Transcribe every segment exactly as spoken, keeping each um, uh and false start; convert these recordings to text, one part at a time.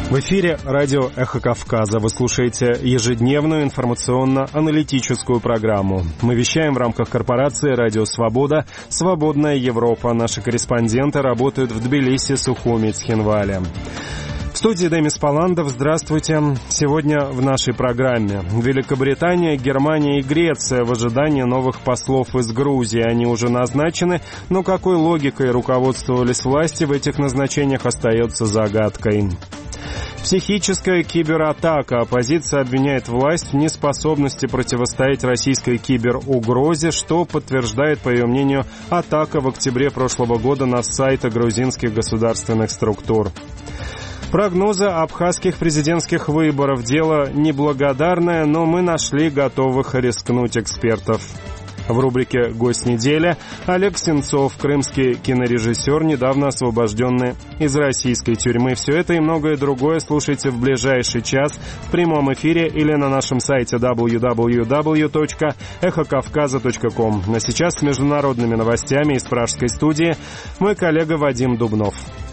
В эфире радио «Эхо Кавказа». Вы слушаете ежедневную информационно-аналитическую программу. Мы вещаем в рамках корпорации «Радио Свобода», «Свободная Европа». Наши корреспонденты работают в Тбилиси, Сухуми, Цхинвале. В студии Демис Паландов. Здравствуйте. Сегодня в нашей программе Великобритания, Германия и Греция в ожидании новых послов из Грузии. Они уже назначены, но какой логикой руководствовались власти в этих назначениях, остается загадкой. Психическая кибератака. Оппозиция обвиняет власть в неспособности противостоять российской киберугрозе, что подтверждает, по ее мнению, атака в октябре прошлого года на сайты грузинских государственных структур. Прогнозы абхазских президентских выборов. Дело неблагодарное, но мы нашли готовых рискнуть экспертов. В рубрике «Гость недели» Олег Сенцов, крымский кинорежиссер, недавно освобожденный из российской тюрьмы. Все это и многое другое слушайте в ближайший час в прямом эфире или на нашем сайте дабл ю дабл ю дабл ю точка эхо кавказа точка ком. А сейчас с международными новостями из пражской студии мой коллега Вадим Дубнов.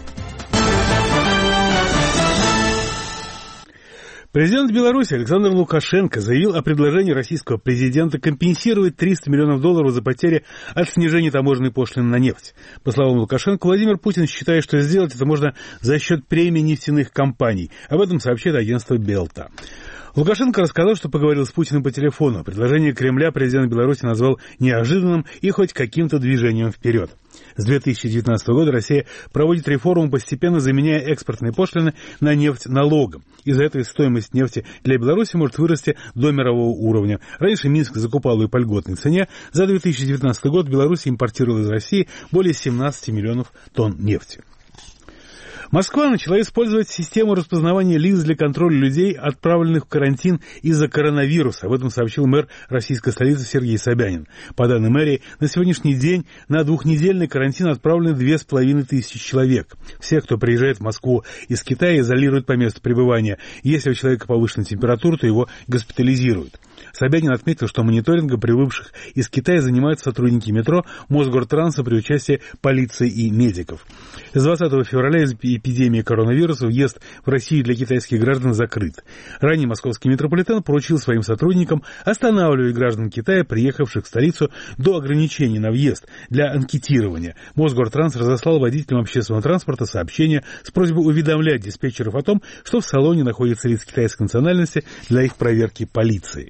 Президент Беларуси Александр Лукашенко заявил о предложении российского президента компенсировать триста миллионов долларов за потери от снижения таможенной пошлины на нефть. По словам Лукашенко, Владимир Путин считает, что сделать это можно за счет премий нефтяных компаний. Об этом сообщает агентство Белта. Лукашенко рассказал, что поговорил с Путиным по телефону. Предложение Кремля президент Беларуси назвал неожиданным и хоть каким-то движением вперед. С две тысячи девятнадцатого года Россия проводит реформу, постепенно заменяя экспортные пошлины на нефть налогом. Из-за этого стоимость нефти для Беларуси может вырасти до мирового уровня. Раньше Минск закупал ее по льготной цене. За две тысячи девятнадцатый год Беларусь импортировала из России более семнадцати миллионов тонн нефти. Москва начала использовать систему распознавания лиц для контроля людей, отправленных в карантин из-за коронавируса. Об этом сообщил мэр российской столицы Сергей Собянин. По данным мэрии, на сегодняшний день на двухнедельный карантин отправлены две с половиной тысячи человек. Всех, кто приезжает в Москву из Китая, изолируют по месту пребывания. Если у человека повышенная температура, то его госпитализируют. Собянин отметил, что мониторингом прибывших из Китая занимаются сотрудники метро, Мосгортранса при участии полиции и медиков. С двадцатого февраля из эпидемии коронавируса въезд в Россию для китайских граждан закрыт. Ранее московский метрополитен поручил своим сотрудникам останавливать граждан Китая, приехавших в столицу, до ограничений на въезд для анкетирования. Мосгортранс разослал водителям общественного транспорта сообщение с просьбой уведомлять диспетчеров о том, что в салоне находится лиц китайской национальности для их проверки полиции.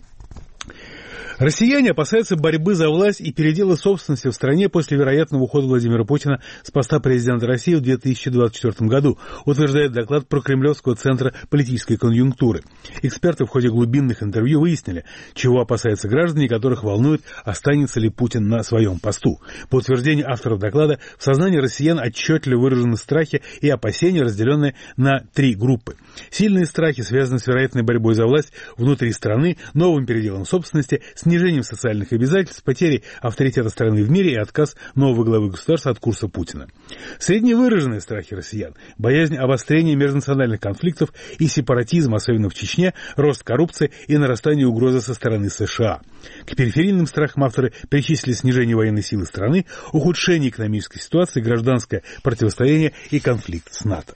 Россияне опасаются борьбы за власть и передела собственности в стране после вероятного ухода Владимира Путина с поста президента России в две тысячи двадцать четвёртом году, утверждает доклад Прокремлевского центра политической конъюнктуры. Эксперты в ходе глубинных интервью выяснили, чего опасаются граждане, которых волнует, останется ли Путин на своем посту. По утверждению авторов доклада, в сознании россиян отчетливо выражены страхи и опасения, разделенные на три группы. Сильные страхи связаны с вероятной борьбой за власть внутри страны, новым переделом собственности, снижением социальных обязательств, потерей авторитета страны в мире и отказ нового главы государства от курса Путина. Средневыраженные страхи россиян, боязнь обострения межнациональных конфликтов и сепаратизм, особенно в Чечне, рост коррупции и нарастание угрозы со стороны США. К периферийным страхам авторы причислили снижение военной силы страны, ухудшение экономической ситуации, гражданское противостояние и конфликт с НАТО.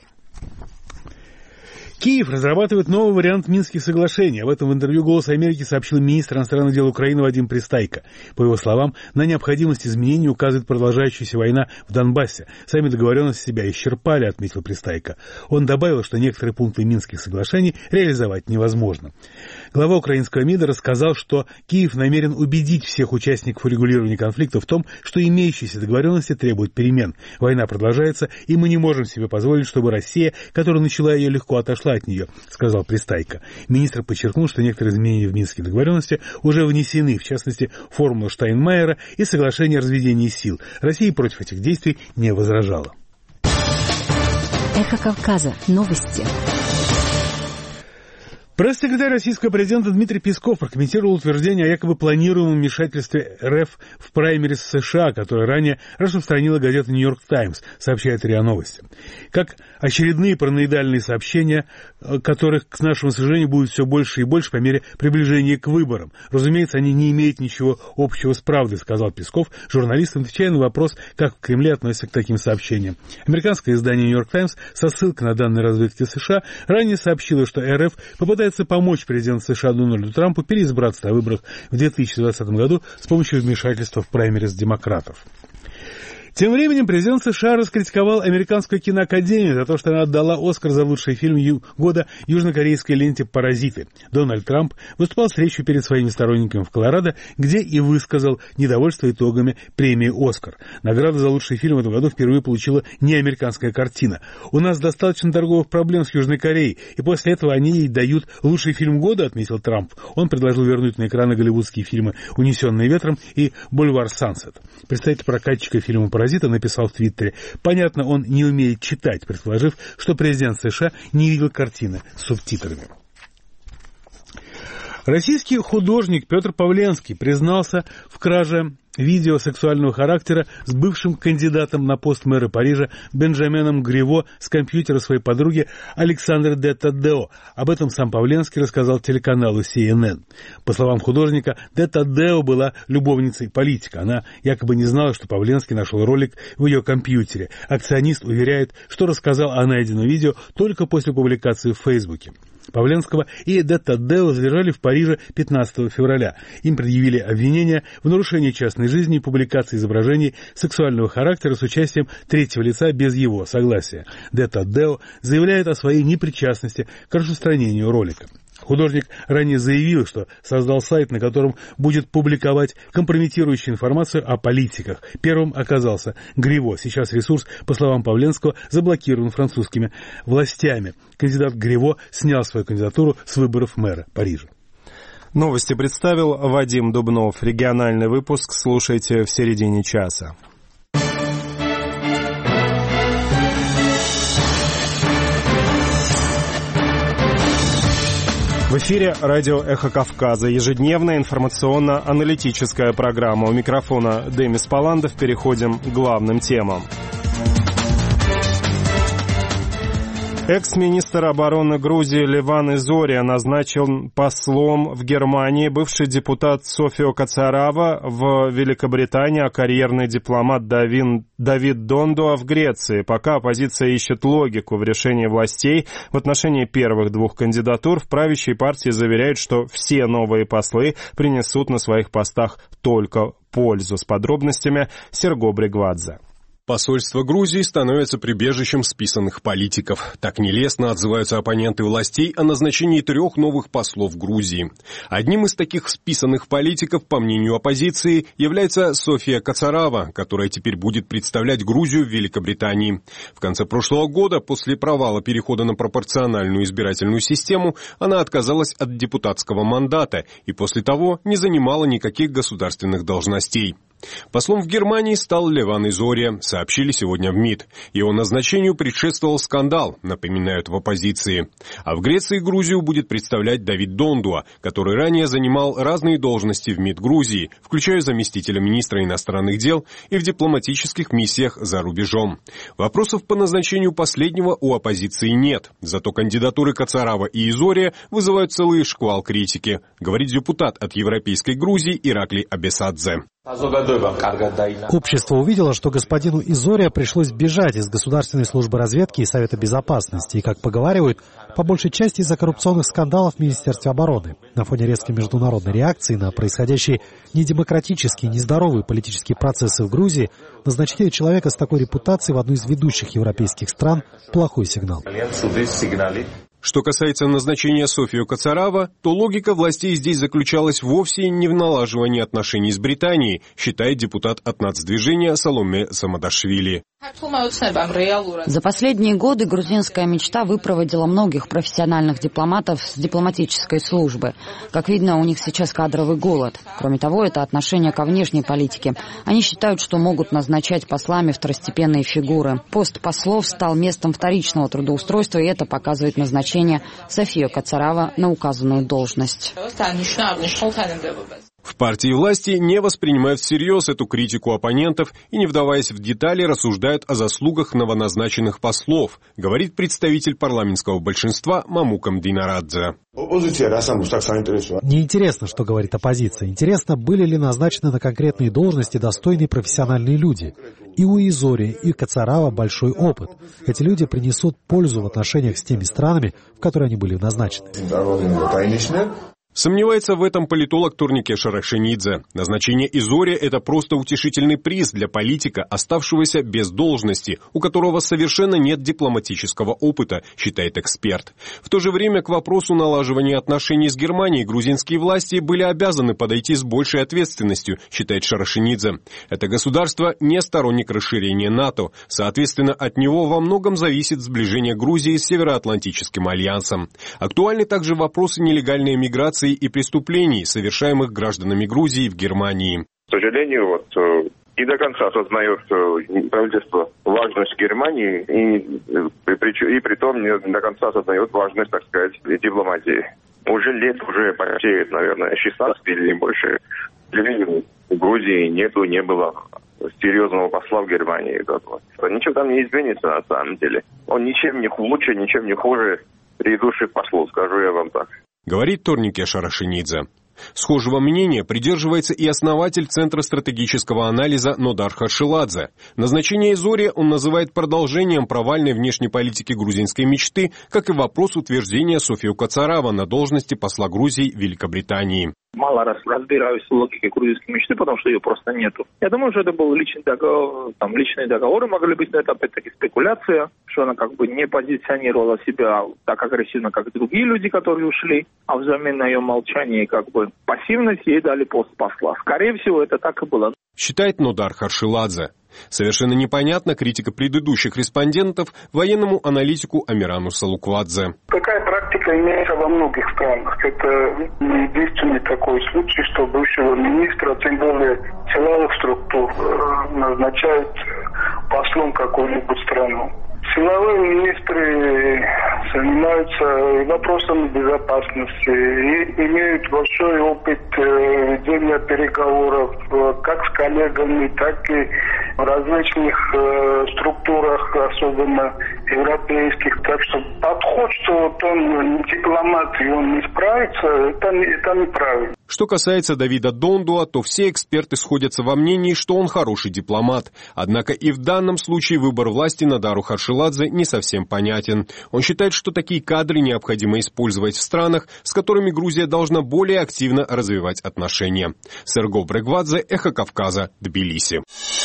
Киев разрабатывает новый вариант Минских соглашений. Об этом в интервью «Голос Америки» сообщил министр иностранных дел Украины Вадим Пристайко. По его словам, на необходимость изменений указывает продолжающаяся война в Донбассе. Сами договоренности себя исчерпали, отметил Пристайко. Он добавил, что некоторые пункты Минских соглашений реализовать невозможно. Глава украинского МИДа рассказал, что Киев намерен убедить всех участников регулирования конфликта в том, что имеющиеся договоренности требуют перемен. Война продолжается, и мы не можем себе позволить, чтобы Россия, которая начала ее, легко отошла от нее, сказал Пристайко. Министр подчеркнул, что некоторые изменения в Минские договоренности уже внесены, в частности, формула Штайнмайера и соглашение о разведении сил. Россия против этих действий не возражала. Эхо Кавказа. Новости. Пресс-секретарь российского президента Дмитрий Песков прокомментировал утверждение о якобы планируемом вмешательстве РФ в праймерис США, которое ранее распространила газета «Нью-Йорк Таймс», сообщает РИА Новости. Как очередные параноидальные сообщения, которых, к нашему сожалению, будет все больше и больше по мере приближения к выборам. Разумеется, они не имеют ничего общего с правдой, сказал Песков журналистам, отвечая на вопрос, как в Кремле относятся к таким сообщениям. Американское издание «Нью-Йорк Таймс» со ссылкой на данные разведки США ранее сообщило, что РФ попытается помочь президенту США Дональду Трампу переизбраться на выборах в две тысячи двадцатом году с помощью вмешательства в праймерис демократов. Тем временем президент США раскритиковал Американскую киноакадемию за то, что она отдала Оскар за лучший фильм ю- года южнокорейской ленте «Паразиты». Дональд Трамп выступал с речью перед своими сторонниками в Колорадо, где и высказал недовольство итогами премии «Оскар». Награду за лучший фильм в этом году впервые получила не американская картина. «У нас достаточно торговых проблем с Южной Кореей, и после этого они ей дают лучший фильм года», — отметил Трамп. Он предложил вернуть на экраны голливудские фильмы «Унесенные ветром» и «Бульвар Сансет». Представитель прокатчика фильма «Паразиты» написал в Твиттере: «Понятно, он не умеет читать», предположив, что президент США не видел картины с субтитрами. Российский художник Петр Павленский признался в краже видео сексуального характера с бывшим кандидатом на пост мэра Парижа Бенджаменом Гриво с компьютера своей подруги Александры де Таддео. Об этом сам Павленский рассказал телеканалу си эн эн. По словам художника, де Таддео была любовницей политика. Она якобы не знала, что Павленский нашел ролик в ее компьютере. Акционист уверяет, что рассказал о найденном видео только после публикации в Фейсбуке. Павленского и де Таддео задержали в Париже пятнадцатого февраля. Им предъявили обвинения в нарушении частной жизни и публикации изображений сексуального характера с участием третьего лица без его согласия. Де Таддео заявляет о своей непричастности к распространению ролика. Художник ранее заявил, что создал сайт, на котором будет публиковать компрометирующую информацию о политиках. Первым оказался Гриво. Сейчас ресурс, по словам Павленского, заблокирован французскими властями. Кандидат Гриво снял свою кандидатуру с выборов мэра Парижа. Новости представил Вадим Дубнов. Региональный выпуск слушайте в середине часа. В эфире радио «Эхо Кавказа». Ежедневная информационно-аналитическая программа. У микрофона Демис Паландов. Переходим к главным темам. Экс-министр обороны Грузии Леван Изория назначен послом в Германии. Бывший депутат Софио Кацарава в Великобритании, а карьерный дипломат Давид, Давид Дондуа в Греции. Пока оппозиция ищет логику в решении властей в отношении первых двух кандидатур, в правящей партии заверяют, что все новые послы принесут на своих постах только пользу. С подробностями Серго Бригвадзе. Посольство Грузии становится прибежищем списанных политиков. Так нелестно отзываются оппоненты властей о назначении трех новых послов Грузии. Одним из таких списанных политиков, по мнению оппозиции, является София Кацарава, которая теперь будет представлять Грузию в Великобритании. В конце прошлого года, после провала перехода на пропорциональную избирательную систему, она отказалась от депутатского мандата и после того не занимала никаких государственных должностей. Послом в Германии стал Леван Изория, сообщили сегодня в МИД. Его назначению предшествовал скандал, напоминают в оппозиции. А в Греции Грузию будет представлять Давид Дондуа, который ранее занимал разные должности в МИД Грузии, включая заместителя министра иностранных дел и в дипломатических миссиях за рубежом. Вопросов по назначению последнего у оппозиции нет, зато кандидатуры Кацарава и Изория вызывают целый шквал критики, говорит депутат от Европейской Грузии Ираклий Абесадзе. Общество увидело, что господину Изория пришлось бежать из Государственной службы разведки и Совета безопасности, и, как поговаривают, по большей части из-за коррупционных скандалов в Министерстве обороны. На фоне резкой международной реакции на происходящие недемократические, нездоровые политические процессы в Грузии, назначение человека с такой репутацией в одну из ведущих европейских стран – плохой сигнал. Что касается назначения Софио Кацарава, то логика властей здесь заключалась вовсе не в налаживании отношений с Британией, считает депутат от нацдвижения Саломе Самадашвили. За последние годы грузинская мечта выпроводила многих профессиональных дипломатов с дипломатической службы. Как видно, у них сейчас кадровый голод. Кроме того, это отношение ко внешней политике. Они считают, что могут назначать послами второстепенные фигуры. Пост послов стал местом вторичного трудоустройства, и это показывает назначение Софии Кацарава на указанную должность. В партии власти не воспринимают всерьез эту критику оппонентов и, не вдаваясь в детали, рассуждают о заслугах новоназначенных послов, говорит представитель парламентского большинства Мамукам Динарадзе. Неинтересно, что говорит оппозиция. Интересно, были ли назначены на конкретные должности достойные профессиональные люди. И у Изори, и у Кацарава большой опыт. Эти люди принесут пользу в отношениях с теми странами, в которые они были назначены. Сомневается в этом политолог Турнике Шарашенидзе. Назначение Изори – это просто утешительный приз для политика, оставшегося без должности, у которого совершенно нет дипломатического опыта, считает эксперт. В то же время к вопросу налаживания отношений с Германией грузинские власти были обязаны подойти с большей ответственностью, считает Шарашенидзе. Это государство не сторонник расширения НАТО, соответственно, от него во многом зависит сближение Грузии с Североатлантическим альянсом. Актуальны также вопросы нелегальной миграции и преступлений, совершаемых гражданами Грузии в Германии. К сожалению, вот не до конца осознает правительство важность Германии и, и, и при том не до конца осознает важность, так сказать, дипломатии. Уже лет, уже почти, наверное, шестнадцать или больше. К сожалению, в Грузии нету, не было серьезного посла в Германии. Ничего там не изменится на самом деле. Он ничем не лучше, ничем не хуже предыдущих послов, скажу я вам так. Говорит Турнике Шарашенидзе. Схожего мнения придерживается и основатель Центра стратегического анализа Нодар Харшиладзе. Назначение Изори он называет продолжением провальной внешней политики грузинской мечты, как и вопрос утверждения Софии Кацарава на должности посла Грузии в Великобритании. Мало раз разбираюсь в логике грузинской мечты, потому что ее просто нету. Я думаю, что это был личный договор, там личные договоры могли быть, но это опять-таки спекуляция, что она как бы не позиционировала себя так агрессивно, как другие люди, которые ушли, а взамен на ее молчание как бы пассивность ей дали пост посла. Скорее всего, это так и было. Считает Нодар Харшиладзе. Совершенно непонятна критика предыдущих респондентов военному аналитику Амирану Салуквадзе. Такая практика имеется во многих странах. Это не единственный такой случай, что бывшего министра, тем более силовых структур, назначают послом какой-нибудь страну. Силовые министры занимаются вопросами безопасности и имеют большой опыт ведения переговоров как с коллегами, так и в различных структурах, особенно европейских. Так что подход, что вот он не дипломат и он не справится, это, это неправильно. Что касается Давида Дондуа, то все эксперты сходятся во мнении, что он хороший дипломат. Однако и в данном случае выбор власти Нодару Харшиладзе не совсем понятен. Он считает, что такие кадры необходимо использовать в странах, с которыми Грузия должна более активно развивать отношения. Серго Брегвадзе, Эхо Кавказа, Тбилиси.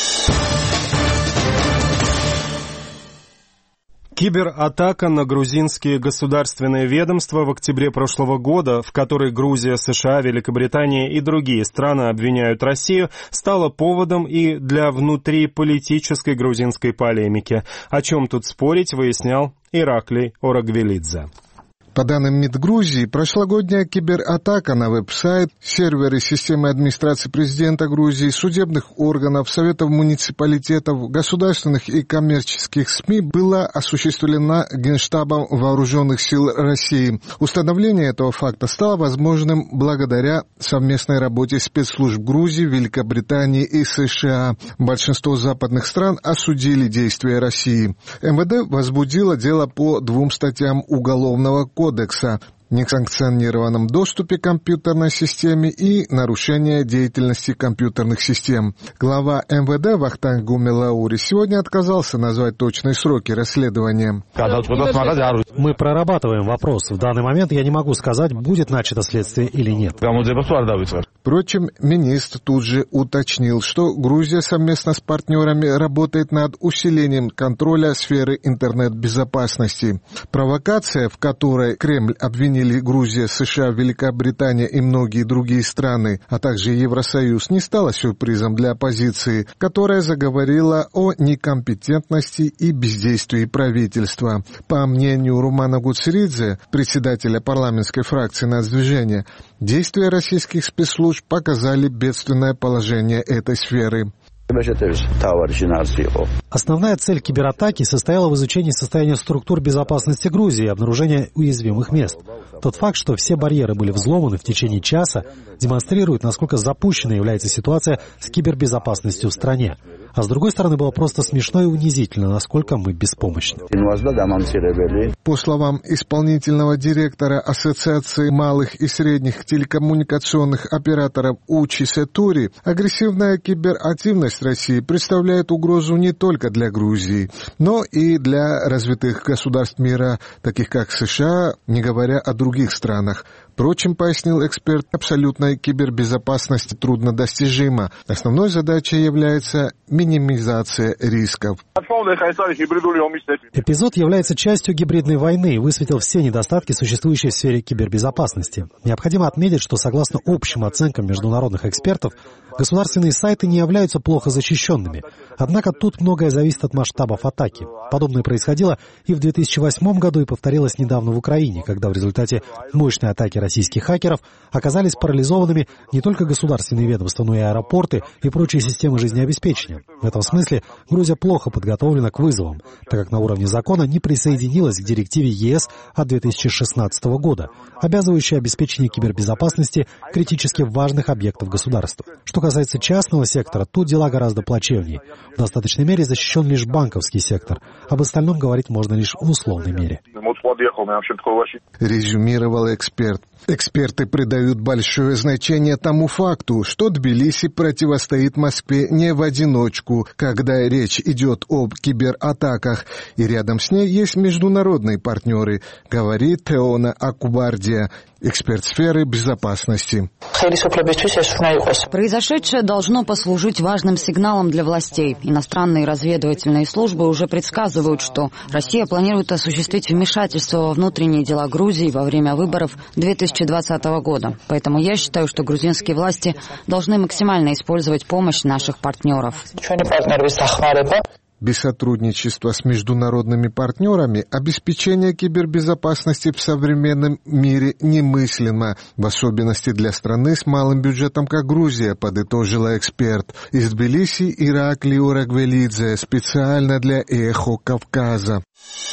Кибератака на грузинские государственные ведомства в октябре прошлого года, в которой Грузия, США, Великобритания и другие страны обвиняют Россию, стала поводом и для внутриполитической грузинской полемики. О чем тут спорить, выяснял Ираклий Орагвелидзе. По данным МИД Грузии, прошлогодняя кибератака на веб-сайт, серверы системы администрации президента Грузии, судебных органов, советов муниципалитетов, государственных и коммерческих СМИ была осуществлена Генштабом Вооруженных сил России. Установление этого факта стало возможным благодаря совместной работе спецслужб Грузии, Великобритании и США. Большинство западных стран осудили действия России. МВД возбудило дело по двум статьям Уголовного кодекса. кодекса несанкционированном доступе к компьютерной системе и нарушение деятельности компьютерных систем. Глава МВД Вахтанг Гумилаури сегодня отказался назвать точные сроки расследования. Мы прорабатываем вопрос. В данный момент я не могу сказать, будет начато следствие или нет. Впрочем, министр тут же уточнил, что Грузия совместно с партнерами работает над усилением контроля сферы интернет-безопасности. Провокация, в которой Кремль обвинил приняли Грузия, США, Великобритания и многие другие страны, а также Евросоюз, не стало сюрпризом для оппозиции, которая заговорила о некомпетентности и бездействии правительства. По мнению Румана Гуцеридзе, председателя парламентской фракции Нацдвижения, действия российских спецслужб показали бедственное положение этой сферы. Основная цель кибератаки состояла в изучении состояния структур безопасности Грузии и обнаружении уязвимых мест. Тот факт, что все барьеры были взломаны в течение часа, демонстрирует, насколько запущенной является ситуация с кибербезопасностью в стране. А с другой стороны, было просто смешно и унизительно, насколько мы беспомощны. По словам исполнительного директора Ассоциации малых и средних телекоммуникационных операторов Учи Сетури, агрессивная киберативность России представляет угрозу не только для Грузии, но и для развитых государств мира, таких как США, не говоря о других странах. Впрочем, пояснил эксперт, абсолютная кибербезопасность труднодостижима. Основной задачей является минимизация рисков. Эпизод является частью гибридной войны и высветил все недостатки, существующие в сфере кибербезопасности. Необходимо отметить, что согласно общим оценкам международных экспертов, государственные сайты не являются плохо защищенными. Однако тут многое зависит от масштабов атаки. Подобное происходило и в две тысячи восьмом году и повторилось недавно в Украине, когда в результате мощной атаки российских хакеров оказались парализованными не только государственные ведомства, но и аэропорты и прочие системы жизнеобеспечения. В этом смысле Грузия плохо подготовлена к вызовам, так как на уровне закона не присоединилась к директиве ЕС от две тысячи шестнадцатого года, обязывающей обеспечение кибербезопасности критически важных объектов государства. Что касается частного сектора, тут дела гораздо плачевнее. В достаточной мере защищен лишь банковский сектор. Об остальном говорить можно лишь в условной мере. Резюмировал эксперт. Эксперты придают большое значение тому факту, что Тбилиси противостоит Москве не в одиночку, когда речь идет об кибератаках, и рядом с ней есть международные партнеры, говорит Теона Акубардия, эксперт сферы безопасности. Произошедшее должно послужить важным сигналом для властей. Иностранные разведывательные службы уже предсказывают, что Россия планирует осуществить вмешательство во внутренние дела Грузии во время выборов две тысячи двадцатого года. Поэтому я считаю, что грузинские власти должны максимально использовать помощь наших партнеров. Без сотрудничества с международными партнерами обеспечение кибербезопасности в современном мире немыслимо, в особенности для страны с малым бюджетом, как Грузия, подытожила эксперт. Из Тбилиси Ираклий Урагвелидзе, специально для «Эхо Кавказа».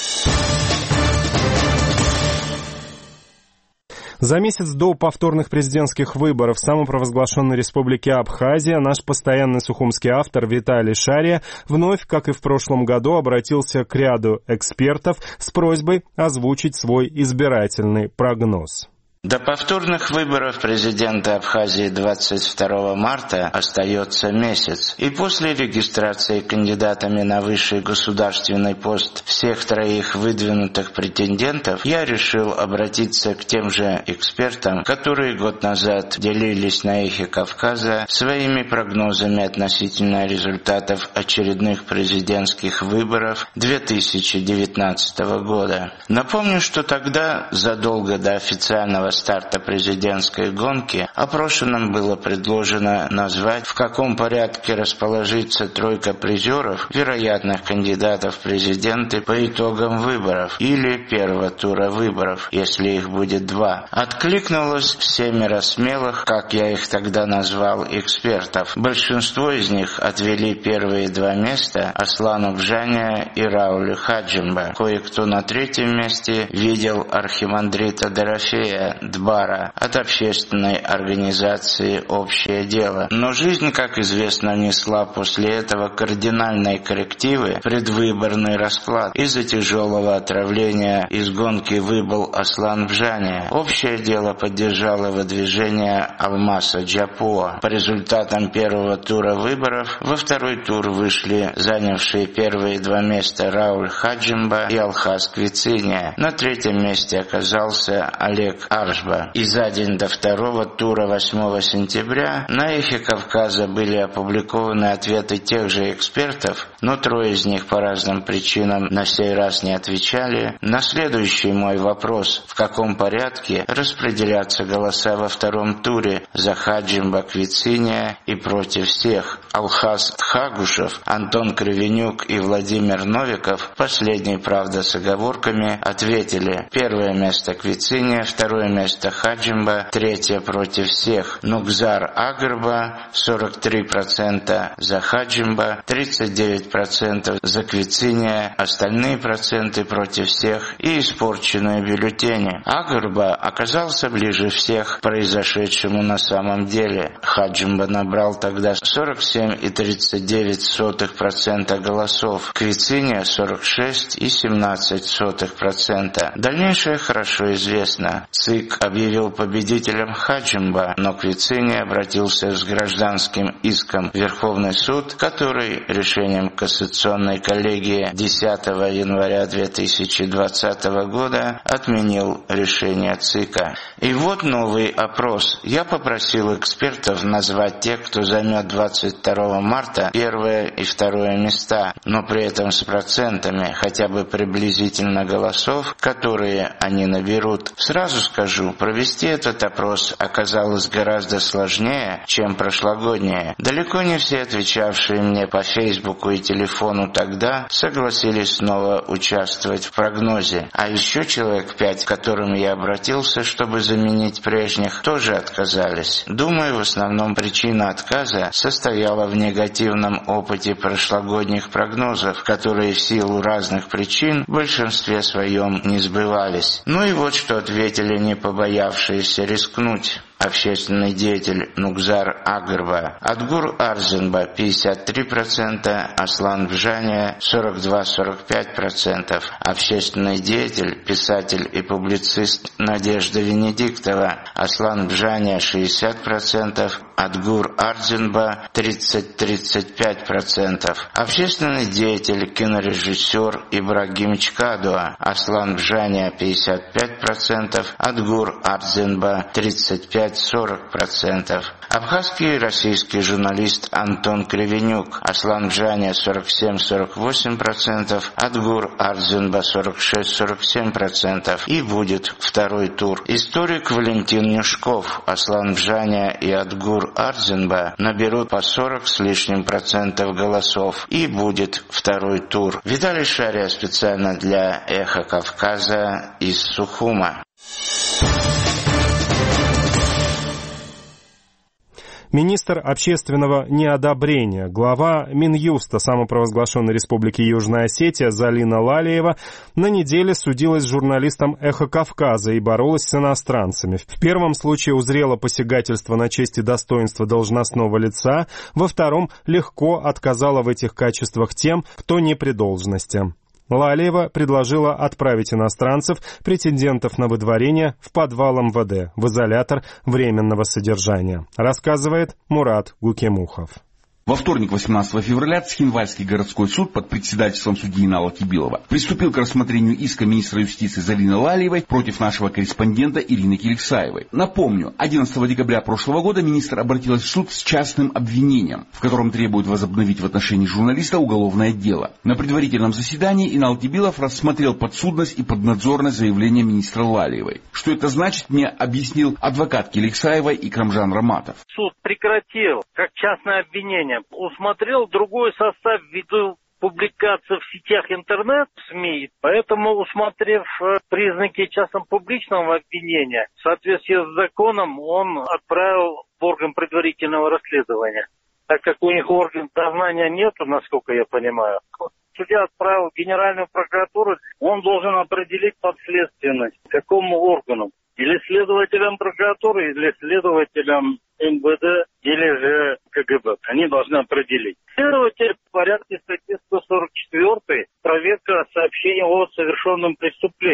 За месяц до повторных президентских выборов в самопровозглашенной республике Абхазия наш постоянный сухумский автор Виталий Шария вновь, как и в прошлом году, обратился к ряду экспертов с просьбой озвучить свой избирательный прогноз. До повторных выборов президента Абхазии двадцать второго марта остается месяц, и после регистрации кандидатами на высший государственный пост всех троих выдвинутых претендентов я решил обратиться к тем же экспертам, которые год назад делились на «Эхе Кавказа» своими прогнозами относительно результатов очередных президентских выборов две тысячи девятнадцатого года. Напомню, что тогда, задолго до официального старта президентской гонки, опрошенным было предложено назвать, в каком порядке расположится тройка призеров, вероятных кандидатов в президенты по итогам выборов или первого тура выборов, если их будет два. Откликнулось семеро смелых, как я их тогда назвал, экспертов. Большинство из них отвели первые два места Аслану Бжане и Раулю Хаджимба. Кое-кто на третьем месте видел архимандрита Дорофея Дбара от общественной организации «Общее дело». Но жизнь, как известно, внесла после этого кардинальные коррективы, предвыборный расклад. Из-за тяжелого отравления из гонки выбыл Аслан Бжане. «Общее дело» поддержало выдвижение Алмаса Джапуа. По результатам первого тура выборов во второй тур вышли занявшие первые два места Рауль Хаджимба и Алхаз Квициния. На третьем месте оказался Олег Аржба. И за день до второго тура восьмого сентября на «Эхе Кавказа» были опубликованы ответы тех же экспертов, но трое из них по разным причинам на сей раз не отвечали. На следующий мой вопрос, в каком порядке распределятся голоса во втором туре за Хаджимба, Квициния и против всех, Алхаз Тхагушев, Антон Кривенюк и Владимир Новиков, последний, правда, с оговорками, ответили: первое место Квициния, второе место Хаджимба, третье против всех. Нугзар Агрба сорок три процента за Хаджимба, тридцать девять процентов за Квициния, остальные проценты против всех и испорченные бюллетени. Агрба оказался ближе всех к произошедшему на самом деле. Хаджимба набрал тогда сорок семь и тридцать девять сотых процента голосов, Квициния сорок шесть и семнадцать сотых процента. Дальнейшее хорошо известно. ЦИК объявил победителем Хаджимба, но Квициния обратился с гражданским иском в Верховный суд, который решением Кассационной коллегии десятого января две тысячи двадцатого года отменил решение ЦИКа. И вот новый опрос. Я попросил экспертов назвать тех, кто займет двадцать второго марта первое и второе места, но при этом с процентами, хотя бы приблизительно голосов, которые они наберут. Сразу скажу, провести этот опрос оказалось гораздо сложнее, чем прошлогоднее. Далеко не все отвечавшие мне по Фейсбуку и телефону тогда согласились снова участвовать в прогнозе. А еще человек пять, к которым я обратился, чтобы заменить прежних, тоже отказались. Думаю, в основном причина отказа состояла в негативном опыте прошлогодних прогнозов, которые в силу разных причин в большинстве своем не сбывались. Ну и вот что ответили не побоявшиеся рискнуть. Общественный деятель Нугзар Агрба, Адгур Арзенба пятьдесят три процента, Аслан Бжания сорок два - сорок пять процентов. Общественный деятель, писатель и публицист Надежда Венедиктова, Аслан Бжания шестьдесят процентов, Адгур Арзенба тридцать - тридцать пять процентов. Общественный деятель, кинорежиссер Ибрагим Чкадуа, Аслан Бжания пятьдесят пять процентов, Адгур Арзенба тридцать пять - сорок процентов. Абхазский и российский журналист Антон Кривенюк, Аслан Бжания сорок семь - сорок восемь процентов, Адгур Арзенба сорок шесть - сорок семь процентов. И будет второй тур. Историк Валентин Нюшков, Аслан Бжания и Адгур Арзенба наберут по сорок с лишним процентов голосов. И будет второй тур. Виталий Шария специально для «Эхо Кавказа» из Сухума. Министр общественного неодобрения, глава Минюста самопровозглашенной Республики Южная Осетия Залина Лалиева на неделе судилась с журналистом «Эхо Кавказа» и боролась с иностранцами. В первом случае узрела посягательство на честь и достоинство должностного лица, во втором легко отказала в этих качествах тем, кто не при должности. Лалиева предложила отправить иностранцев, претендентов на выдворение, в подвал эм вэ дэ, в изолятор временного содержания, рассказывает Мурат Гукемухов. Во вторник, восемнадцатого февраля, Цхинвальский городской суд под председательством судьи Инала Кибилова приступил к рассмотрению иска министра юстиции Залины Лалиевой против нашего корреспондента Ирины Кириксаевой. Напомню, одиннадцатого декабря прошлого года министр обратилась в суд с частным обвинением, в котором требует возобновить в отношении журналиста уголовное дело. На предварительном заседании Инал Кибилов рассмотрел подсудность и поднадзорность заявления министра Лалиевой. Что это значит, мне объяснил адвокат Кириксаевой Икрамжан Раматов. Суд прекратил как частное обвинение. Усмотрел другой состав ввиду публикации в сетях интернет, СМИ. Поэтому, усмотрев признаки частно-публичного обвинения, в соответствии с законом, он отправил в орган предварительного расследования. Так как у них орган дознания нету, насколько я понимаю, судья отправил в Генеральную прокуратуру, он должен определить подследственность. Какому органу? Или следователям прокуратуры, или следователям эм вэ дэ, или же ка гэ бэ. Они должны определить. Следователь в порядке статьи сто сорок четыре проверка сообщения о совершенном преступлении.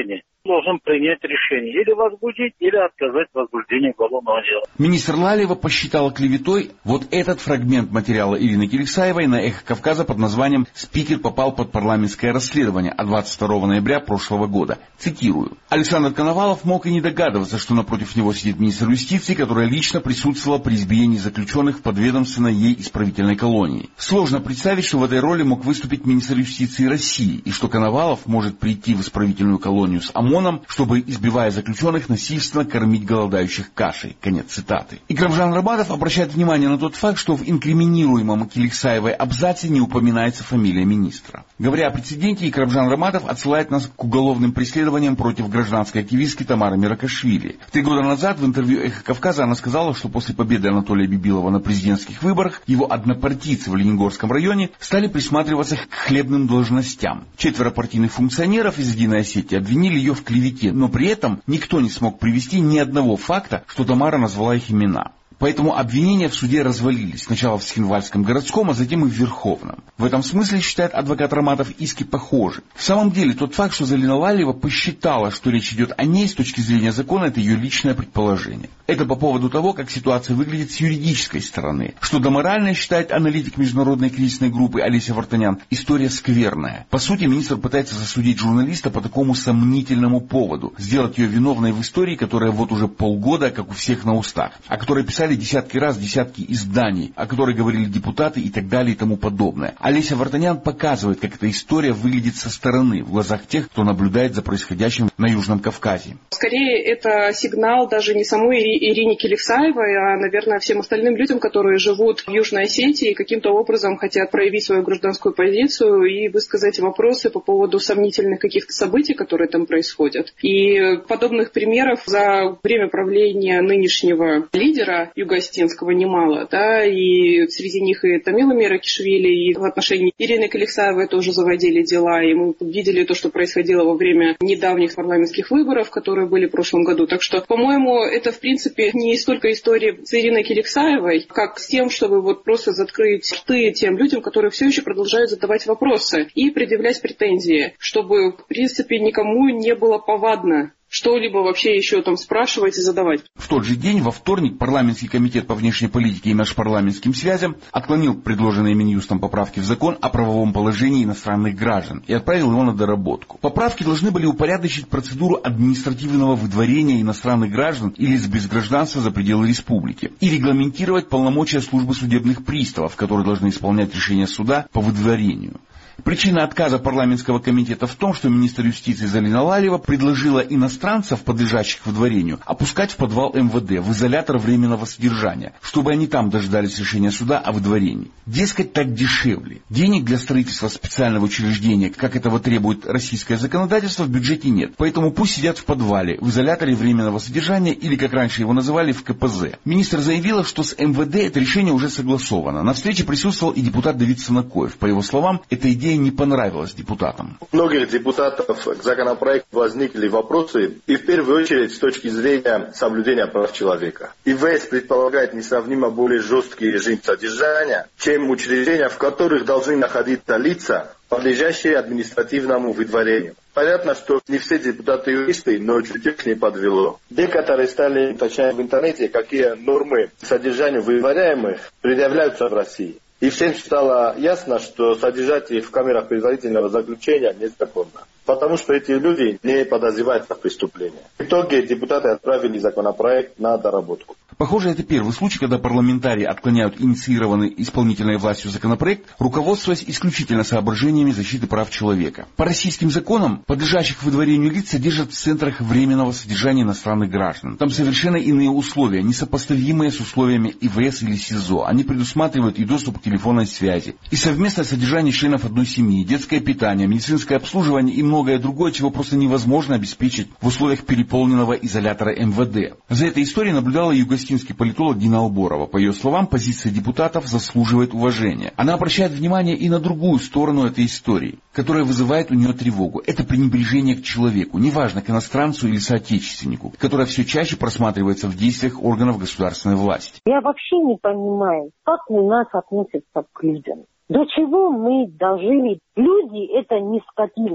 должен принять решение. Или возбудить, или отказать в возбуждении уголовного дела. Министр Лалиева посчитала клеветой вот этот фрагмент материала Ирины Киликсаевой на «Эхо Кавказа» под названием «Спикер попал под парламентское расследование» от двадцать второго ноября прошлого года. Цитирую. Александр Коновалов мог и не догадываться, что напротив него сидит министр юстиции, которая лично присутствовала при избиении заключенных в подведомственной ей исправительной колонии. Сложно представить, что в этой роли мог выступить министр юстиции России, и что Коновалов может прийти в исправительную колонию с ОМОНом, чтобы, избивая заключенных, насильственно кормить голодающих кашей. Конец цитаты. Икрамжан Рабатов обращает внимание на тот факт, что в инкриминируемом Киликсаевой абзаце не упоминается фамилия министра. Говоря о прецеденте, Икрамжан Рабатов отсылает нас к уголовным преследованиям против гражданской активистки Тамары Миракашвили. Три года назад в интервью «Эхо Кавказа» она сказала, что после победы Анатолия Бибилова на президентских выборах его однопартийцы в Ленингорском районе стали присматриваться к хлебным должностям. Четверо партийных функционеров из «Единой Осетии» обвинили ее в клевете, но при этом никто не смог привести ни одного факта, что Тамара назвала их имена. Поэтому обвинения в суде развалились. Сначала в Схинвальском городском, а затем и в Верховном. В этом смысле, считает адвокат Раматов, иски похожи. В самом деле, тот факт, что Залина Лалиева посчитала, что речь идет о ней с точки зрения закона, это ее личное предположение. Это по поводу того, как ситуация выглядит с юридической стороны. Что до моральной, считает аналитик международной кризисной группы Олеся Вартанян, история скверная. По сути, министр пытается засудить журналиста по такому сомнительному поводу. Сделать ее виновной в истории, которая вот уже полгода, как у всех на устах. О которой писали десятки раз, десятки изданий, о которой говорили депутаты и так далее и тому подобное. Олеся Вартанян показывает, как эта история выглядит со стороны, в глазах тех, кто наблюдает за происходящим на Южном Кавказе. Скорее, это сигнал даже не самой Ирине Киликсаевой, а, наверное, всем остальным людям, которые живут в Южной Осетии и каким-то образом хотят проявить свою гражданскую позицию и высказать вопросы по поводу сомнительных каких-то событий, которые там происходят. И подобных примеров за время правления нынешнего лидера юго-осетинского немало, да, и среди них и Тамила Миракашвили, и в отношении Ирины Киликсаевой тоже заводили дела, и мы видели то, что происходило во время недавних парламентских выборов, которые были в прошлом году. Так что, по-моему, это, в принципе, не столько история с Ириной Киликсаевой, как с тем, чтобы вот просто закрыть рты тем людям, которые все еще продолжают задавать вопросы и предъявлять претензии, чтобы, в принципе, никому не было повадно что-либо вообще еще там спрашивать и задавать. В тот же день, во вторник, парламентский комитет по внешней политике и межпарламентским связям отклонил предложенные Минюстом поправки в закон о правовом положении иностранных граждан и отправил его на доработку. Поправки должны были упорядочить процедуру административного выдворения иностранных граждан и лиц без гражданства за пределы республики и регламентировать полномочия службы судебных приставов, которые должны исполнять решения суда по выдворению. Причина отказа парламентского комитета в том, что министр юстиции Залина Лалиева предложила иностранцев, подлежащих выдворению, опускать в подвал эм вэ дэ, в изолятор временного содержания, чтобы они там дождались решения суда о выдворении. Дескать, так дешевле. Денег для строительства специального учреждения, как этого требует российское законодательство, в бюджете нет. Поэтому пусть сидят в подвале, в изоляторе временного содержания или, как раньше его называли, в ка пэ зэ. Министр заявила, что с эм вэ дэ это решение уже согласовано. На встрече присутствовал и депутат Давид Санакоев. По его словам, эта идея не понравилась депутатам. У многих депутатов к законопроекту возникли вопросы, и в первую очередь с точки зрения соблюдения прав человека. и вэ эс предполагает несравнимо более жесткий режим содержания, чем учреждения, в которых должны находиться лица, подлежащие административному выдворению. Понятно, что не все депутаты юристы, но чуть их не подвело. Некоторые стали уточнять в интернете, какие нормы содержания выдворяемых предъявляются в России. И всем стало ясно, что содержать их в камерах предварительного заключения незаконно, потому что эти люди не подозреваются в преступлении. В итоге депутаты отправили законопроект на доработку. Похоже, это первый случай, когда парламентарии отклоняют инициированный исполнительной властью законопроект, руководствуясь исключительно соображениями защиты прав человека. По российским законам, подлежащих выдворению лиц содержат в центрах временного содержания иностранных граждан. Там совершенно иные условия, несопоставимые с условиями и вэ эс или СИЗО. Они предусматривают и доступ к телефонной связи, и совместное содержание членов одной семьи, детское питание, медицинское обслуживание и многое другое, чего просто невозможно обеспечить в условиях переполненного изолятора эм вэ дэ. За этой историей наблюдала юго-осетинский политолог Дина Алборова. По ее словам, позиция депутатов заслуживает уважения. Она обращает внимание и на другую сторону этой истории, которая вызывает у нее тревогу. Это пренебрежение к человеку, неважно, к иностранцу или соотечественнику, которое все чаще просматривается в действиях органов государственной власти. Я вообще не понимаю, как у нас относятся к людям. До чего мы дожили? Люди — это не скотина.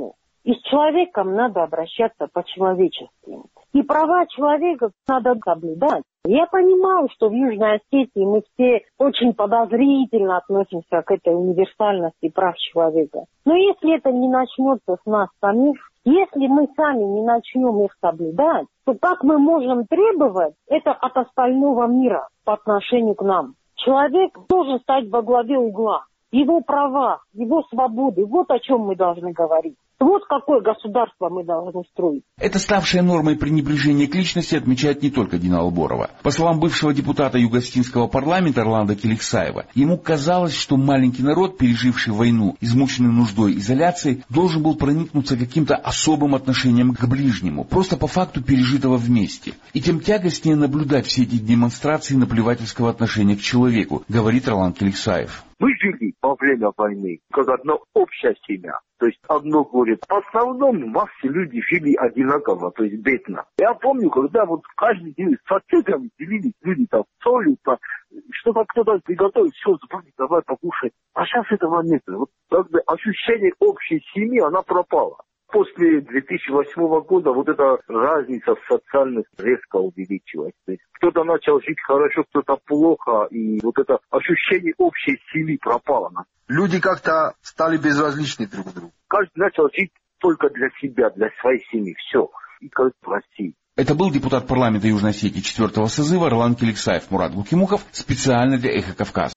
И с человеком надо обращаться по-человечески. И права человека надо соблюдать. Я понимаю, что в Южной Осетии мы все очень подозрительно относимся к этой универсальности прав человека. Но если это не начнется с нас самих, если мы сами не начнем их соблюдать, то как мы можем требовать это от остального мира по отношению к нам? Человек должен стать во главе угла. Его права, его свободы, вот о чем мы должны говорить. Вот какое государство мы должны строить. Это ставшее нормой пренебрежения к личности отмечает не только Дина Алборова. По словам бывшего депутата Юго-Осетинского парламента Орландо Келексаева, ему казалось, что маленький народ, переживший войну, измученный нуждой, изоляцией, должен был проникнуться каким-то особым отношением к ближнему, просто по факту пережитого вместе. И тем тягостнее наблюдать все эти демонстрации наплевательского отношения к человеку, говорит Орландо Келексаев. Мы жили во время войны как одна общая семья. То есть одно горе. В основном массе люди жили одинаково, то есть бедно. Я помню, когда вот каждый день с соседями делились люди там солью, там, что-то кто-то приготовит, все, забудь, давай покушай. А сейчас этого нет. Вот как бы ощущение общей семьи, она пропала. После две тысячи восьмого года вот эта разница в социальных резко увеличилась. То есть кто-то начал жить хорошо, кто-то плохо, и вот это ощущение общей семьи пропало. Люди как-то стали безразличны друг к другу. Каждый начал жить только для себя, для своей семьи. Все. И как в России. Это был депутат парламента Южной Осетии четвертого созыва Орландо Келексаев. Мурат Гукимухов специально для Эхо Кавказа.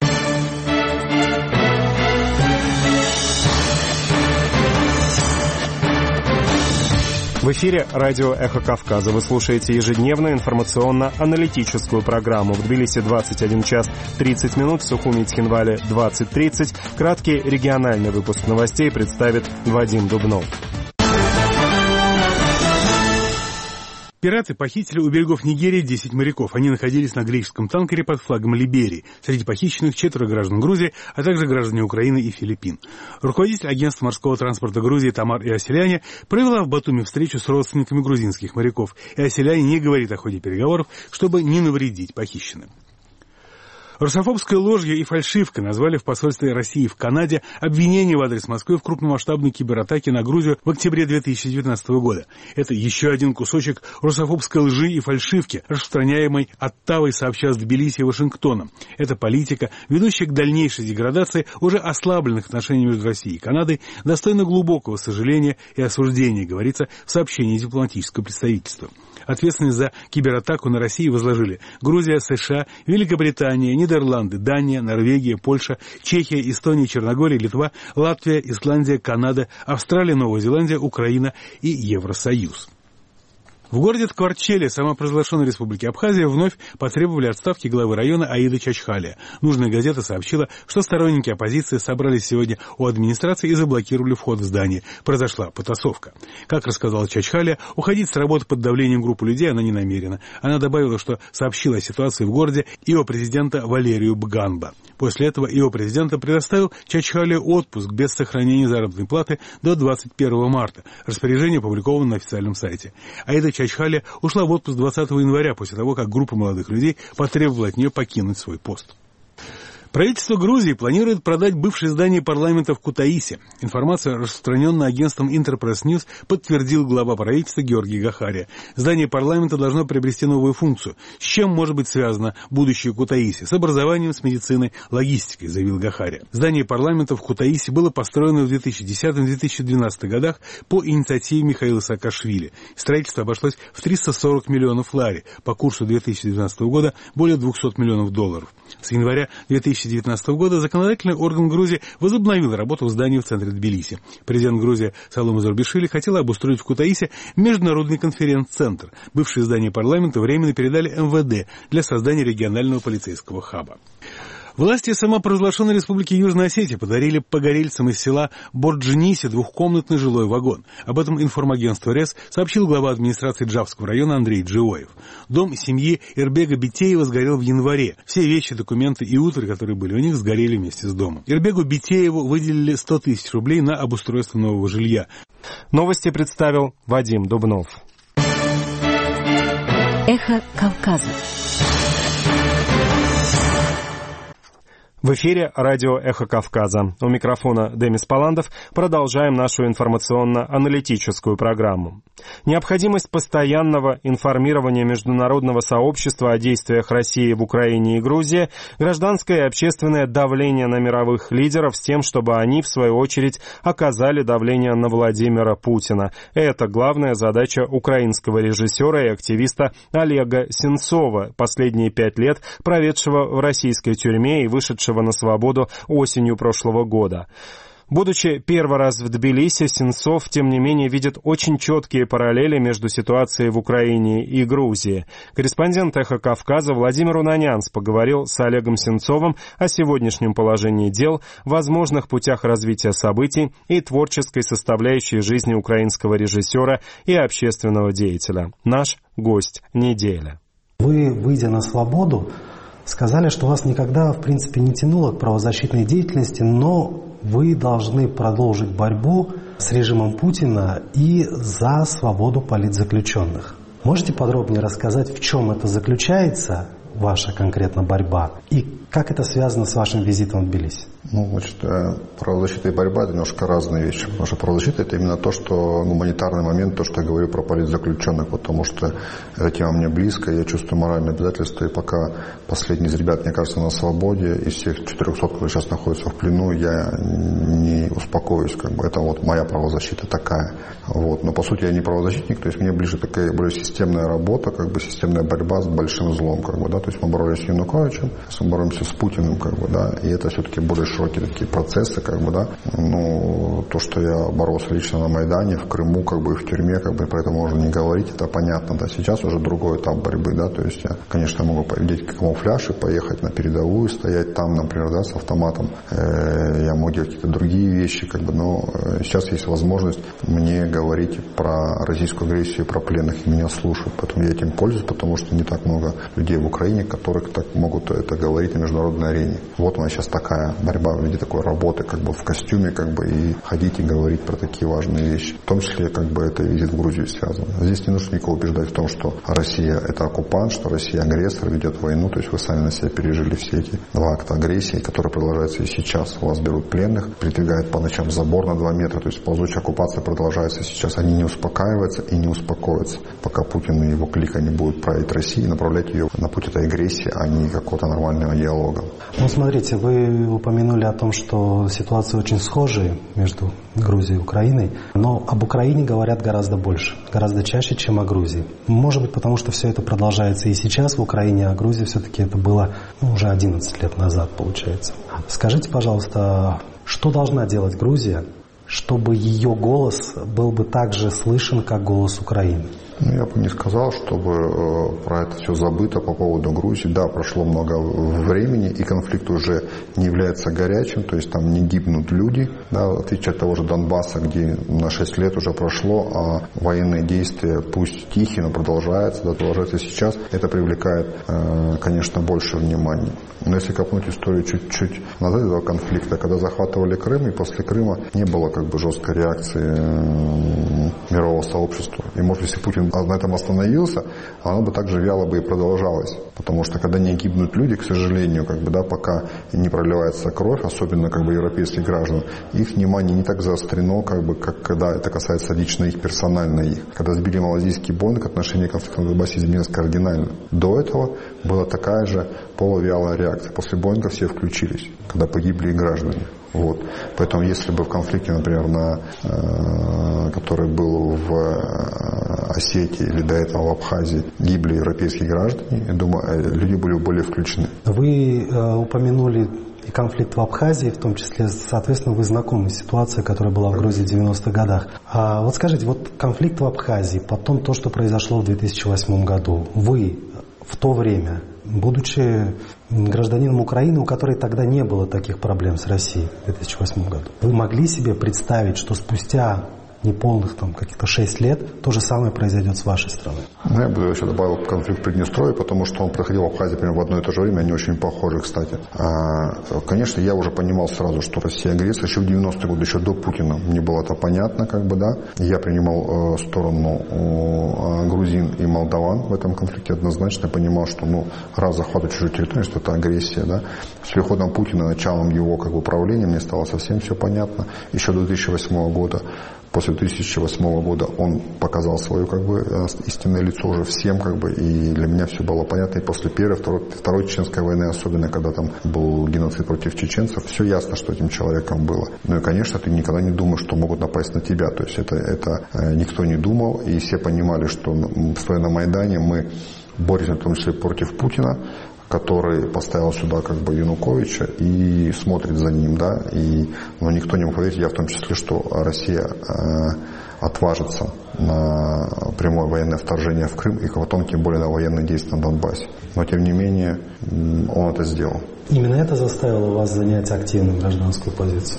В эфире радио «Эхо Кавказа». Вы слушаете ежедневную информационно-аналитическую программу. В Тбилиси двадцать один час тридцать минут, в Сухуми и Цхинвале двадцать тридцать. Краткий региональный выпуск новостей представит Вадим Дубнов. Пираты похитили у берегов Нигерии десять моряков. Они находились на греческом танкере под флагом Либерии. Среди похищенных четверо граждан Грузии, а также граждане Украины и Филиппин. Руководитель агентства морского транспорта Грузии Тамар Иоселяне провела в Батуми встречу с родственниками грузинских моряков. Иоселяне не говорит о ходе переговоров, чтобы не навредить похищенным. Русофобской ложью и фальшивкой назвали в посольстве России в Канаде обвинение в адрес Москвы в крупномасштабной кибератаке на Грузию в октябре две тысячи девятнадцатого года. Это еще один кусочек русофобской лжи и фальшивки, распространяемой Оттавой сообща с Тбилиси и Вашингтоном. Это политика, ведущая к дальнейшей деградации уже ослабленных отношений между Россией и Канадой, достойна глубокого сожаления и осуждения, говорится в сообщении дипломатического представительства. Ответственность за кибератаку на Россию возложили Грузия, США, Великобритания, Нидерланды, Дания, Норвегия, Польша, Чехия, Эстония, Черногория, Литва, Латвия, Исландия, Канада, Австралия, Новая Зеландия, Украина и Евросоюз. В городе Ткварчеле самопровозглашенной республики Абхазия вновь потребовали отставки главы района Аиды Чачхалия. Нужная газета сообщила, что сторонники оппозиции собрались сегодня у администрации и заблокировали вход в здание. Произошла потасовка. Как рассказала Чачхалия, уходить с работы под давлением группы людей она не намерена. Она добавила, что сообщила о ситуации в городе ио президента Валерию Бганба. После этого ио президента предоставил Чачхалии отпуск без сохранения заработной платы до двадцать первого марта. Распоряжение опубликовано на официальном сайте. Аида Чачхалия ушла в отпуск двадцатого января после того, как группа молодых людей потребовала от нее покинуть свой пост. Правительство Грузии планирует продать бывшее здание парламента в Кутаиси. Информация, распространенная агентством Интерпресс Ньюс, подтвердил глава правительства Георгий Гахария. Здание парламента должно приобрести новую функцию. С чем может быть связано будущее Кутаиси? С образованием, с медициной, логистикой, заявил Гахария. Здание парламента в Кутаиси было построено в две тысячи десятом — две тысячи двенадцатом годах по инициативе Михаила Саакашвили. Строительство обошлось в триста сорок миллионов лари, по курсу две тысячи двенадцатого года более двухсот миллионов долларов. С января две тысячи девятнадцатого года законодательный орган Грузии возобновил работу в здании в центре Тбилиси. Президент Грузии Саломе Зурбишвили хотел обустроить в Кутаиси международный конференц-центр. Бывшее здание парламента временно передали эм вэ дэ для создания регионального полицейского хаба. Власти самопровозглашенной республики Южная Осетия подарили погорельцам из села Борджиниси двухкомнатный жилой вагон. Об этом информагентство РЕС сообщил глава администрации Джавского района Андрей Джиоев. Дом семьи Эрбега Битеева сгорел в январе. Все вещи, документы и утварь, которые были у них, сгорели вместе с домом. Эрбегу Битееву выделили сто тысяч рублей на обустройство нового жилья. Новости представил Вадим Дубнов. Эхо Кавказа. В эфире радио «Эхо Кавказа». У микрофона Демис Паландов. Продолжаем нашу информационно-аналитическую программу. Необходимость постоянного информирования международного сообщества о действиях России в Украине и Грузии, гражданское и общественное давление на мировых лидеров с тем, чтобы они, в свою очередь, оказали давление на Владимира Путина. Это главная задача украинского режиссера и активиста Олега Сенцова, последние пять лет проведшего в российской тюрьме и вышедшего на свободу осенью прошлого года. Будучи первый раз в Тбилиси, Сенцов, тем не менее, видит очень четкие параллели между ситуацией в Украине и Грузии. Корреспондент «Эхо Кавказа» Владимир Унанянц поговорил с Олегом Сенцовым о сегодняшнем положении дел, возможных путях развития событий и творческой составляющей жизни украинского режиссера и общественного деятеля. Наш гость недели. Вы, выйдя на свободу, сказали, что вас никогда, в принципе, не тянуло к правозащитной деятельности, но вы должны продолжить борьбу с режимом Путина и за свободу политзаключенных. Можете подробнее рассказать, в чем это заключается, ваша конкретно борьба, и как это связано с вашим визитом в Тбилиси? Ну, значит, правозащита и борьба – это немножко разные вещи. Потому что правозащита – это именно то, что гуманитарный момент, то, что я говорю про политзаключенных, потому что эта тема мне близко, я чувствую моральное обязательство, и пока последний из ребят, мне кажется, на свободе, из всех четырехсот, которые сейчас находятся в плену, я не успокоюсь. Как бы. Это вот моя правозащита такая. Вот. Но, по сути, я не правозащитник, то есть мне ближе такая более системная работа, как бы системная борьба с большим злом. Как бы, да? То есть мы боролись с Януковичем, мы боремся с Путиным, как бы, да, и это все-таки более широкие такие процессы, как бы, да. Ну, то, что я боролся лично на Майдане, в Крыму, как бы, в тюрьме, как бы, про это можно не говорить, это понятно, да. Сейчас уже другой этап борьбы, да, то есть я, конечно, могу повидеть камуфляж и поехать на передовую, стоять там, например, да, с автоматом, э, я могу делать какие-то другие вещи, как бы, но сейчас есть возможность мне говорить про российскую агрессию, про пленных, и меня слушают, поэтому я этим пользуюсь, потому что не так много людей в Украине, которые так могут это говорить на международной арене. Вот у нас сейчас такая борьба в виде такой работы, как бы в костюме, как бы, и ходить и говорить про такие важные вещи. В том числе, как бы, это визит в Грузию связано. Здесь не нужно никого убеждать в том, что Россия – это оккупант, что Россия агрессор, ведет войну. То есть вы сами на себя пережили все эти два акта агрессии, которые продолжаются и сейчас. У вас берут пленных, придвигают по ночам забор на два метра. То есть ползучая оккупация продолжается сейчас. Они не успокаиваются и не успокоятся, пока Путин и его клика не будут править Россией и направлять ее на путь этой агрессии, а не какого-то нормального диалога. Ну, смотрите, вы упомянули о том, что ситуации очень схожие между Грузией и Украиной, но об Украине говорят гораздо больше, гораздо чаще, чем о Грузии. Может быть, потому что все это продолжается и сейчас в Украине, а Грузия все-таки это было, ну, уже одиннадцать лет назад, получается. Скажите, пожалуйста, что должна делать Грузия, чтобы ее голос был бы так же слышен, как голос Украины? Ну, я бы не сказал, чтобы э, про это все забыто по поводу Грузии. Да, прошло много времени, и конфликт уже не является горячим, то есть там не гибнут люди, да, в отличие от того же Донбасса, где на шесть лет уже прошло, а военные действия, пусть тихие, но продолжаются, да, продолжаются сейчас. Это привлекает, э, конечно, больше внимания. Но если копнуть историю чуть-чуть назад этого конфликта, когда захватывали Крым, и после Крыма не было как бы жесткой реакции э, мирового сообщества. И, может, если Путин на этом остановился, оно бы также вяло бы и продолжалось. Потому что когда не гибнут люди, к сожалению, как бы, да, пока не проливается кровь, особенно как бы европейских граждан, их внимание не так заострено, как бы, как когда это касается лично их, персонально их. Когда сбили малазийский Боинг, отношение к конфликту на Донбассе изменилось кардинально. До этого была такая же полувялая реакция. После Боинга все включились, когда погибли и граждане. Вот. Поэтому если бы в конфликте, например, на, э, который был в э, Осетии или до этого в Абхазии, гибли европейские граждане, я думаю, э, люди были более включены. Вы э, упомянули и конфликт в Абхазии, в том числе, соответственно, вы знакомы с ситуацией, которая была в Грузии в девяностых годах. А вот скажите, вот конфликт в Абхазии, потом то, что произошло в две тысячи восьмом году, вы в то время, будучи гражданином Украины, у которой тогда не было таких проблем с Россией в две тысячи восьмом году, вы могли себе представить, что спустя неполных там каких-то шесть лет, то же самое произойдет с вашей страной. Ну, я бы еще добавил конфликт в Приднестровье, потому что он проходил в Абхазии примерно в одно и то же время, они очень похожи, кстати. А, конечно, я уже понимал сразу, что Россия агрессор. Еще в девяностые годы, еще до Путина, мне было это понятно, как бы, да. Я принимал э, сторону э, грузин и молдаван в этом конфликте однозначно, понимал, что, ну, раз захватывать чужую территорию, что это агрессия, да. С приходом Путина, началом его, как бы, правления, мне стало совсем все понятно. Еще до две тысячи восьмого года. После две тысячи восьмого года он показал свое, как бы, истинное лицо уже всем, как бы, и для меня все было понятно. И после первой, второй, второй чеченской войны, особенно когда там был геноцид против чеченцев, все ясно, что этим человеком было. Ну и, конечно, ты никогда не думаешь, что могут напасть на тебя. То есть это, это никто не думал, и все понимали, что, стоя на Майдане, мы боремся в том числе против Путина, который поставил сюда, как бы, Януковича и смотрит за ним, да, и, но никто не мог поверить, я в том числе, что Россия э, отважится на прямое военное вторжение в Крым и потом, тем более, на военные действия на Донбассе. Но, тем не менее, он это сделал. Именно это заставило вас занять активную гражданскую позицию?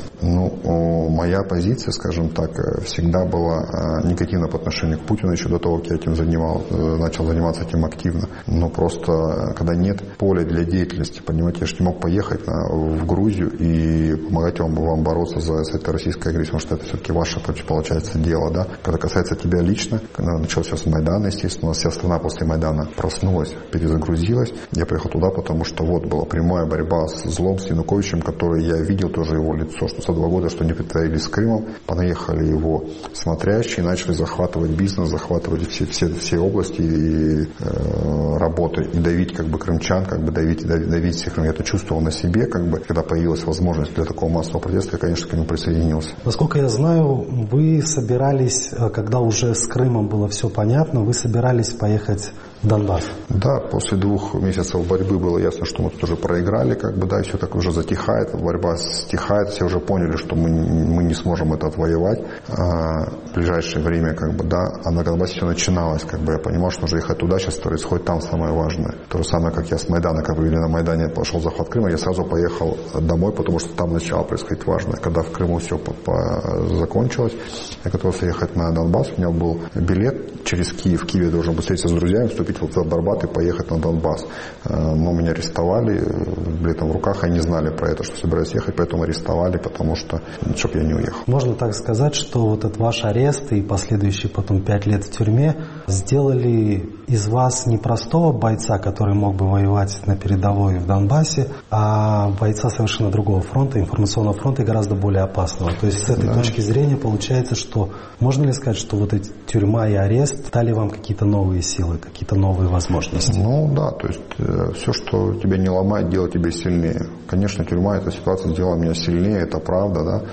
Ну, моя позиция, скажем так, всегда была негативна по отношению к Путину еще до того, как я этим занимал, начал заниматься этим активно. Но просто, когда нет поля для деятельности, понимаете, я же не мог поехать на, в Грузию и помогать вам, вам бороться за, за этой российской агрессией, потому что это все-таки ваше, получается, дело, да. Когда касается тебя лично, когда начался с Майдана, естественно, вся страна после Майдана проснулась, перезагрузилась. Я приехал туда, потому что вот была прямая борьба с злом, с Януковичем, который я видел тоже его лицо, что за два года, что они притворились с Крымом, понаехали его смотрящие, начали захватывать бизнес, захватывать все, все, все области и, э, работы и давить, как бы, крымчан, как бы давить, давить, давить всех. Я это чувствовал на себе, как бы, когда появилась возможность для такого массового протеста, я, конечно, к нему присоединился. Насколько я знаю, вы собирались, когда уже с Крымом было все понятно, вы собирались поехать в Донбасс. Да, после двух месяцев борьбы было ясно, что мы тут уже проиграли, как бы, да, и все так уже затихает, борьба стихает, все уже поняли, что мы, мы не сможем это отвоевать а, в ближайшее время, как бы, да, а на Донбассе все начиналось, как бы, я понимал, что нужно ехать туда, сейчас происходит там самое важное. То же самое, как я с Майдана, как бы, или на Майдане пошел захват Крыма, я сразу поехал домой, потому что там начало происходить важное. Когда в Крыму все по- по- закончилось, я готовился ехать на Донбасс, у меня был билет через Киев, в Киеве должен был встретиться с друзьями, вступить в Арбат и поехать на Донбасс. Но меня арестовали, билетом в руках, они знали про это, что собираюсь ехать, поэтому арестовали, потому что, чтобы я не уехал. Можно так сказать, что вот этот ваш арест и последующие потом пять лет в тюрьме сделали из вас не простого бойца, который мог бы воевать на передовой в Донбассе, а бойца совершенно другого фронта, информационного фронта и гораздо более опасного. То есть с этой да. точки зрения получается, что можно ли сказать, что вот эти тюрьма и арест дали вам какие-то новые силы, какие-то новые возможности? Ну да, то есть э, все, что тебя не ломает, делает тебя сильнее. Конечно, тюрьма, эта ситуация сделала меня сильнее, это правда, да.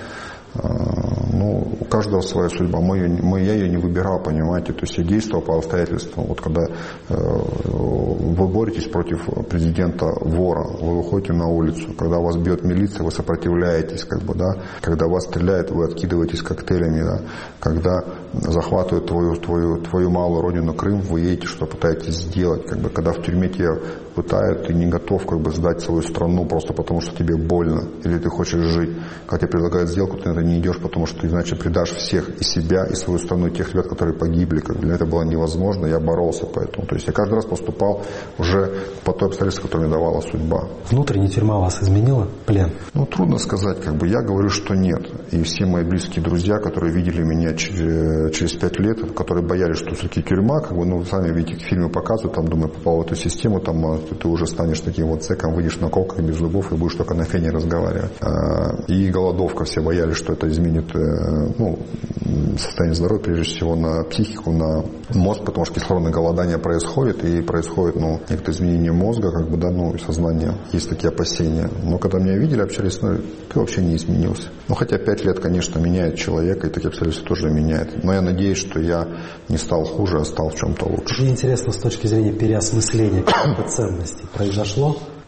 Ну, у каждого своя судьба. Мы, мы, я ее не выбирал, понимаете. То есть я действовал по обстоятельствам. Вот когда э, вы боретесь против президента вора, вы выходите на улицу. Когда вас бьет милиция, вы сопротивляетесь, как бы, да. Когда вас стреляют, вы откидываетесь коктейлями, да. Когда захватывают твою, твою, твою малую родину Крым, вы едете, что пытаетесь сделать. Как бы, когда в тюрьме тебя пытают, ты не готов, как бы, сдать свою страну просто потому, что тебе больно. Или ты хочешь жить. Когда тебе предлагают сделку, ты на это не идешь, потому что ты иначе предашь всех, и себя, и свою страну, и тех ребят, которые погибли. Как бы, для этого было невозможно, я боролся поэтому. То есть я каждый раз поступал уже по той обстоятельству, которое мне давала судьба. Внутренняя тюрьма вас изменила? Плен? Ну, трудно сказать, как бы. Я говорю, что нет. И все мои близкие друзья, которые видели меня через, через пять лет, которые боялись, что все-таки тюрьма, как бы, ну, сами видите, фильмы показывают, там, думаю, попал в эту систему, там, ты, ты уже станешь таким вот цеком, выйдешь на колках без зубов и будешь только на фене разговаривать. И голодовка, все боялись, что это изменит, ну, состояние здоровья, прежде всего, на психику, на мозг, потому что кислородное голодание происходит, и происходит, ну, некоторые изменения мозга, как бы, да, ну, и сознания. Есть такие опасения. Но когда меня видели, общались, ну, ты вообще не изменился. Ну, хотя пять лет, конечно, меняет человека, и такие обстоятельства тоже меняет. Но я надеюсь, что я не стал хуже, а стал в чем-то лучше. Мне интересно, с точки зрения переосмысления каких-то ценностей произошло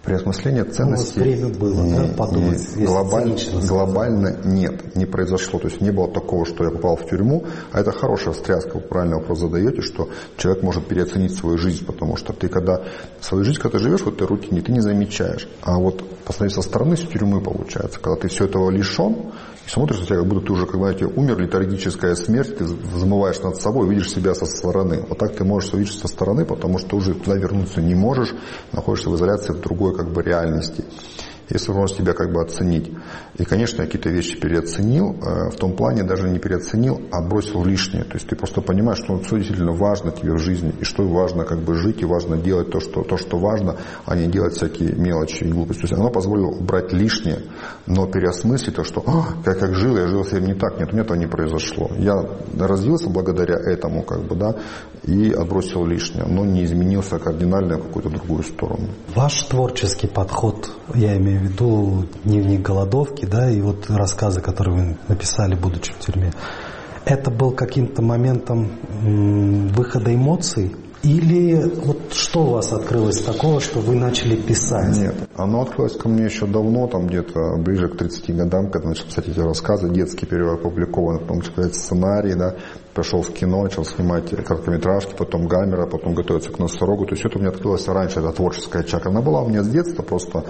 Переосмысление ценностей. У вас время было, не, да, подумать, не, глобаль, глобально нет, не произошло. То есть не было такого, что я попал в тюрьму, а это хорошая встряска. Вы правильный вопрос задаете, что человек может переоценить свою жизнь, потому что ты когда свою жизнь, когда ты живешь в этой рутине, ты не замечаешь. А вот посмотреть со стороны, с тюрьмы получается, когда ты все этого лишен, и смотришь на тебя, как будто ты уже, когда тебе умер, летаргическая смерть, ты взмываешь над собой, видишь себя со стороны. Вот так ты можешь увидеть со стороны, потому что уже туда вернуться не можешь, находишься в изоляции в другой как бы реальности. Есть возможность тебя как бы оценить. И, конечно, я какие-то вещи переоценил, э, в том плане даже не переоценил, а бросил лишнее. То есть ты просто понимаешь, что все действительно важно тебе в жизни, и что важно как бы жить, и важно делать то, что, то, что важно, а не делать всякие мелочи и глупости. То есть оно позволило убрать лишнее, но переосмыслить то, что а, я как жил, я жил совсем не так. Нет, у меня этого не произошло. Я развился благодаря этому, как бы, да, и отбросил лишнее, но не изменился кардинально в какую-то другую сторону. Ваш творческий подход, я имею в виду дневник голодовки, да, и вот рассказы, которые вы написали, будучи в тюрьме, это был каким-то моментом м- выхода эмоций? Или вот что у вас открылось такого, что вы начали писать? Нет, оно открылось ко мне еще давно, там где-то ближе к тридцати годам, когда начал писать эти рассказы, детские первые опубликованы, потом начал писать сценарий, да, пошел в кино, начал снимать короткометражки, потом гамера, потом готовиться к носорогу. То есть это у меня открылось раньше, эта творческая чакра. Она была у меня с детства, просто,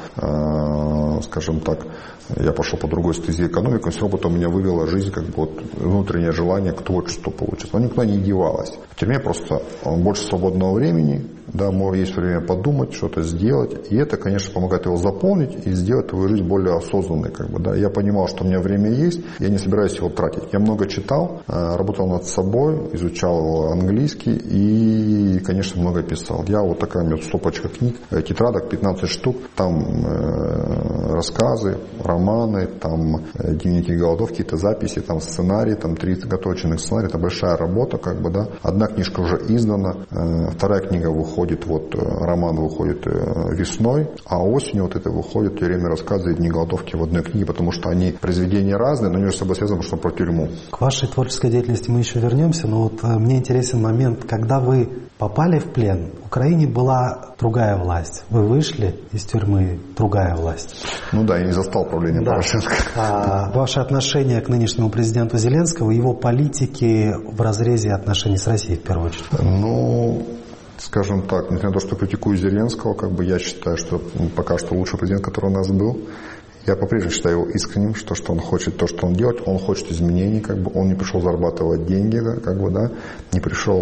э, скажем так, я пошел по другой стезе экономики, но все равно потом меня вывела жизнь, как бы вот внутреннее желание к творчеству получить. Оно никуда не девалось. В тюрьме просто больше свободного времени, да, есть время подумать, что-то сделать. И это, конечно, помогает его заполнить и сделать твою жизнь более осознанной. Как бы, да. Я понимал, что у меня время есть, я не собираюсь его тратить. Я много читал, работал над собой, изучал английский и, конечно, много писал. Я вот такая у меня стопочка книг, тетрадок, пятнадцать штук, там э, рассказы, романы, там э, дневники голодовки, какие-то записи, там сценарии, там тридцать готовочных сценариев. Это большая работа, как бы, да. Одна книжка уже издана, э, вторая книга выходит, вот роман выходит э, весной, а осенью вот это выходит время рассказы и дни голодовки в одной книге, потому что они произведения разные, но они между собой связаны, потому что про тюрьму. К вашей творческой деятельности мы еще вернемся, но вот э, мне интересен момент, когда вы попали в плен, в Украине была другая власть. Вы вышли из тюрьмы, другая власть. Ну да, я не застал правление да. Порошенко. А ваше отношение к нынешнему президенту Зеленскому, его политике в разрезе отношений с Россией, в первую очередь? Ну, скажем так, несмотря на то, что критикую Зеленского, как бы я считаю, что пока что лучший президент, который у нас был. Я по-прежнему считаю его искренним, что, что он хочет то, что он делает, он хочет изменений, как бы он не пришел зарабатывать деньги, как бы, да, не пришел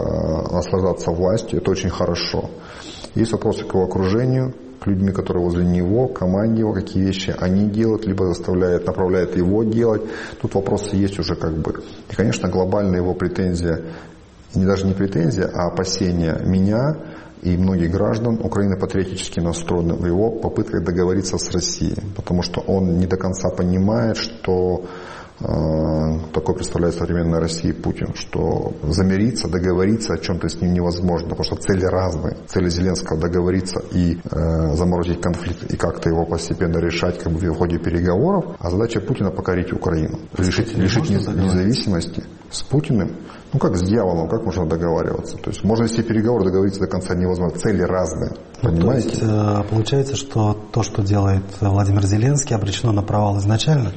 э, наслаждаться властью, это очень хорошо. Есть вопросы к его окружению, к людьми, которые возле него, к команде его, какие вещи они делают, либо заставляют, направляют его делать. Тут вопросы есть уже как бы. И, конечно, глобальная его претензия, не даже не претензия, а опасения меня и многих граждан Украины патриотически настроены в его попытках договориться с Россией, потому что он не до конца понимает, что э, такое представляет современная Россия Путин, что замириться, договориться о чем-то с ним невозможно, потому что цели разные. Цели Зеленского договориться и э, заморозить конфликт и как-то его постепенно решать как бы в ходе переговоров, а задача Путина покорить Украину, лишить, лишить независимости. С Путиным, ну как с дьяволом, как можно договариваться? То есть можно вести переговоры, договориться до конца невозможно. Цели разные, ну, понимаете? То есть, получается, что то, что делает Владимир Зеленский, обречено на провал изначально?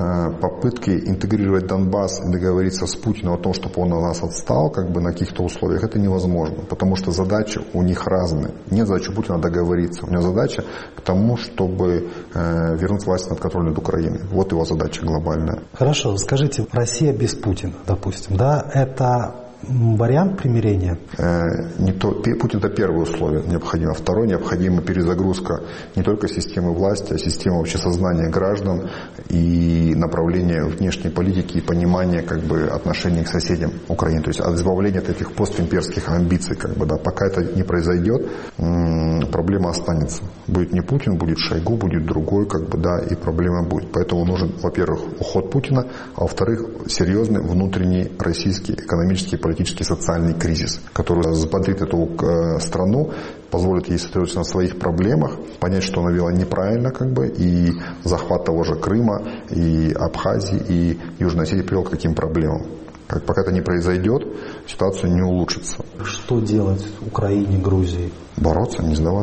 Попытки интегрировать Донбасс и договориться с Путиным о том, чтобы он от нас отстал, как бы на каких-то условиях, это невозможно, потому что задачи у них разные. Нет задачи Путина договориться, у него задача к тому, чтобы э, вернуть власть над контролем над Украиной. Вот его задача глобальная. Хорошо, скажите, Россия без Путина, допустим, да, это вариант примирения? Э, не то, Путин это первое условие необходимо. Второе, необходима перезагрузка не только системы власти, а системы вообще сознания граждан и направления внешней политики и понимания как бы отношений к соседям Украины. То есть от избавления от этих постимперских амбиций. Как бы, да. Пока это не произойдет, м- проблема останется. Будет не Путин, будет Шойгу, будет другой, как бы, да, и проблема будет. Поэтому нужен, во-первых, уход Путина, а во-вторых, серьезный внутренний российский экономический политический социальный кризис, который взбодрит эту э, страну, позволит ей сосредоточиться на своих проблемах, понять, что она вела неправильно, как бы, и захват того же Крыма, и Абхазии, и Южной Осетии привел к таким проблемам. Как, пока это не произойдет, ситуация не улучшится. Что делать Украине, Грузии? Бороться, не сдаваться.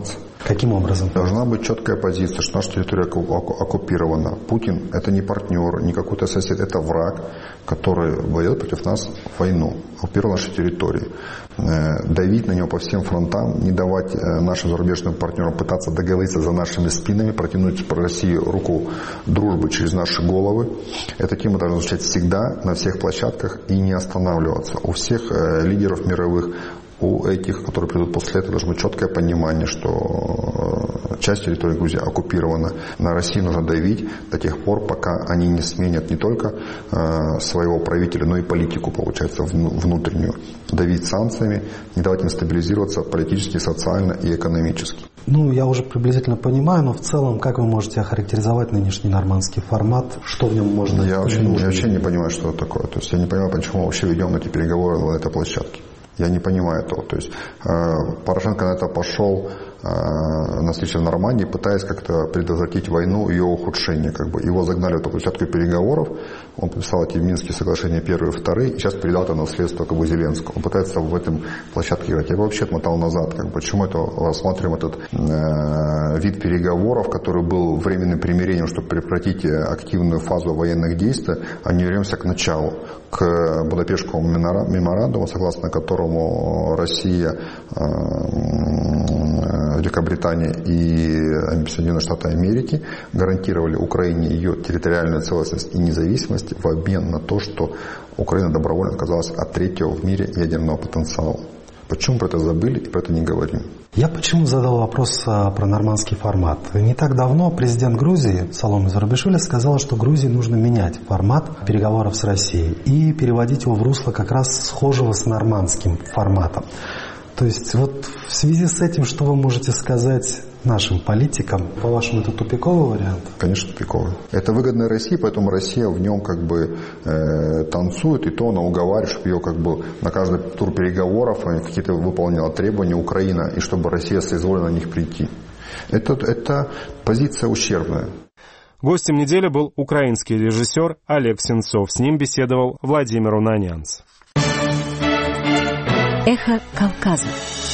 Каким образом? Должна быть четкая позиция, что наша территория оккупирована. Путин – это не партнер, не какой-то сосед, это враг, который ведет против нас войну, оккупировал наши территории. Давить на него по всем фронтам, не давать нашим зарубежным партнерам пытаться договориться за нашими спинами, протянуть по России руку дружбы через наши головы. Эта тема должна звучать всегда, на всех площадках и не останавливаться. У всех лидеров мировых, у этих, которые придут после этого, должно быть четкое понимание, что часть территории Грузии оккупирована. На Россию нужно давить до тех пор, пока они не сменят не только э, своего правителя, но и политику, получается, внутреннюю. Давить санкциями, не давать им стабилизироваться политически, социально и экономически. Ну, я уже приблизительно понимаю, но в целом, как вы можете охарактеризовать нынешний нормандский формат? Что в нем можно... Я вообще, я вообще не понимаю, что это такое. То есть я не понимаю, почему мы вообще ведем эти переговоры на этой площадке. Я не понимаю этого. То есть э, Порошенко на это пошел э, на встречу в Нормандии, пытаясь как-то предотвратить войну и ее ухудшение. Как бы. Его загнали в эту площадку переговоров, он подписал эти Минские соглашения первые и вторые, и сейчас передал это наследство как бы Зеленскому. Он пытается в этом площадке играть. Я бы вообще отмотал назад. Как бы. Почему это рассматриваем этот э, вид переговоров, который был временным примирением, чтобы прекратить активную фазу военных действий, а не вернемся к началу, к Будапештскому меморандуму, согласно которому Россия, Великобритания и Соединенные Штаты Америки гарантировали Украине ее территориальную целостность и независимость в обмен на то, что Украина добровольно отказалась от третьего в мире ядерного потенциала. Почему про это забыли и про это не говорим? Я почему задал вопрос про нормандский формат? Не так давно президент Грузии Саломе Зурабишвили сказал, что Грузии нужно менять формат переговоров с Россией и переводить его в русло как раз схожего с нормандским форматом. То есть вот в связи с этим, что вы можете сказать нашим политикам? По-вашему, это тупиковый вариант? Конечно, тупиковый. Это выгодно России, поэтому Россия в нем как бы э, танцует, и то она уговаривает, чтобы ее как бы на каждый тур переговоров какие-то выполняла требования Украина, и чтобы Россия соизволила на них прийти. Это, это позиция ущербная. Гостем недели был украинский режиссер Олег Сенцов. С ним беседовал Владимир Унанянц. Эхо Кавказа.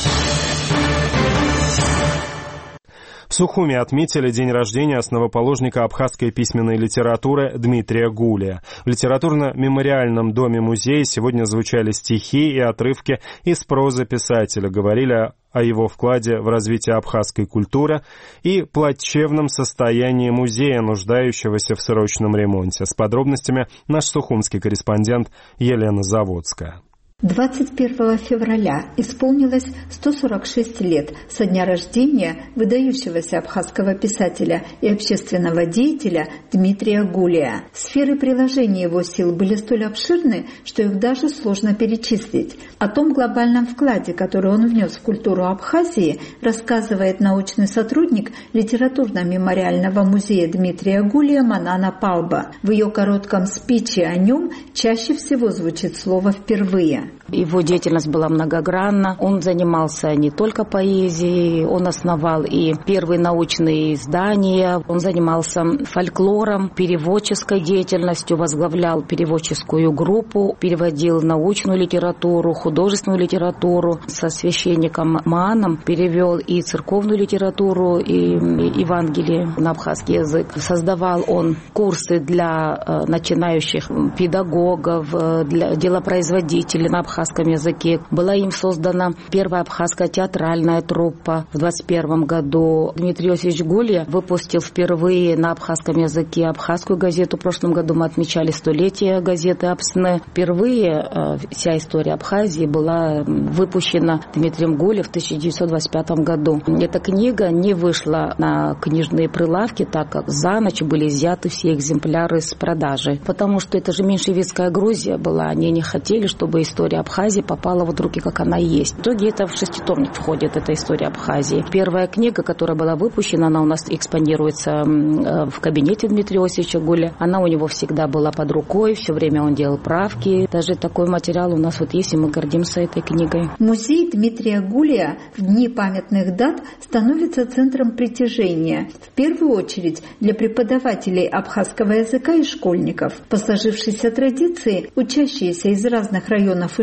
В Сухуми отметили день рождения основоположника абхазской письменной литературы Дмитрия Гулия. В литературно-мемориальном доме-музее сегодня звучали стихи и отрывки из прозы писателя, говорили о его вкладе в развитие абхазской культуры и плачевном состоянии музея, нуждающегося в срочном ремонте. С подробностями наш сухумский корреспондент Елена Заводская. двадцать первого февраля исполнилось сто сорок шесть лет со дня рождения выдающегося абхазского писателя и общественного деятеля Дмитрия Гулия. Сферы приложения его сил были столь обширны, что их даже сложно перечислить. О том глобальном вкладе, который он внес в культуру Абхазии, рассказывает научный сотрудник литературно-мемориального музея Дмитрия Гулия Манана Палба. В ее коротком спиче о нем чаще всего звучит слово «впервые». Его деятельность была многогранна. Он занимался не только поэзией, он основал и первые научные издания, он занимался фольклором, переводческой деятельностью, возглавлял переводческую группу, переводил научную литературу, художественную литературу. Со священником Мааном перевел и церковную литературу, и Евангелие на абхазский язык. Создавал он курсы для начинающих педагогов, для делопроизводителей на абхазском языке. Была им создана первая абхазская театральная труппа в двадцать первом году. Дмитрий Иосифович Гулия выпустил впервые на абхазском языке абхазскую газету. В прошлом году мы отмечали столетие газеты «Апсне». Впервые э, вся история Абхазии была выпущена Дмитрием Гулием в тысяча девятьсот двадцать пятом году. Эта книга не вышла на книжные прилавки, так как за ночь были изъяты все экземпляры с продажи. Потому что это же меньшевистская Грузия была. Они не хотели, чтобы история Абхазии попала в руки, как она есть. В итоге это в шеститомник входит, эта история Абхазии. Первая книга, которая была выпущена, она у нас экспонируется в кабинете Дмитрия Иосифовича Гулия. Она у него всегда была под рукой, все время он делал правки. Даже такой материал у нас вот есть, и мы гордимся этой книгой. Музей Дмитрия Гулия в дни памятных дат становится центром притяжения. В первую очередь для преподавателей абхазского языка и школьников. По сложившейся традиции, учащиеся из разных районов и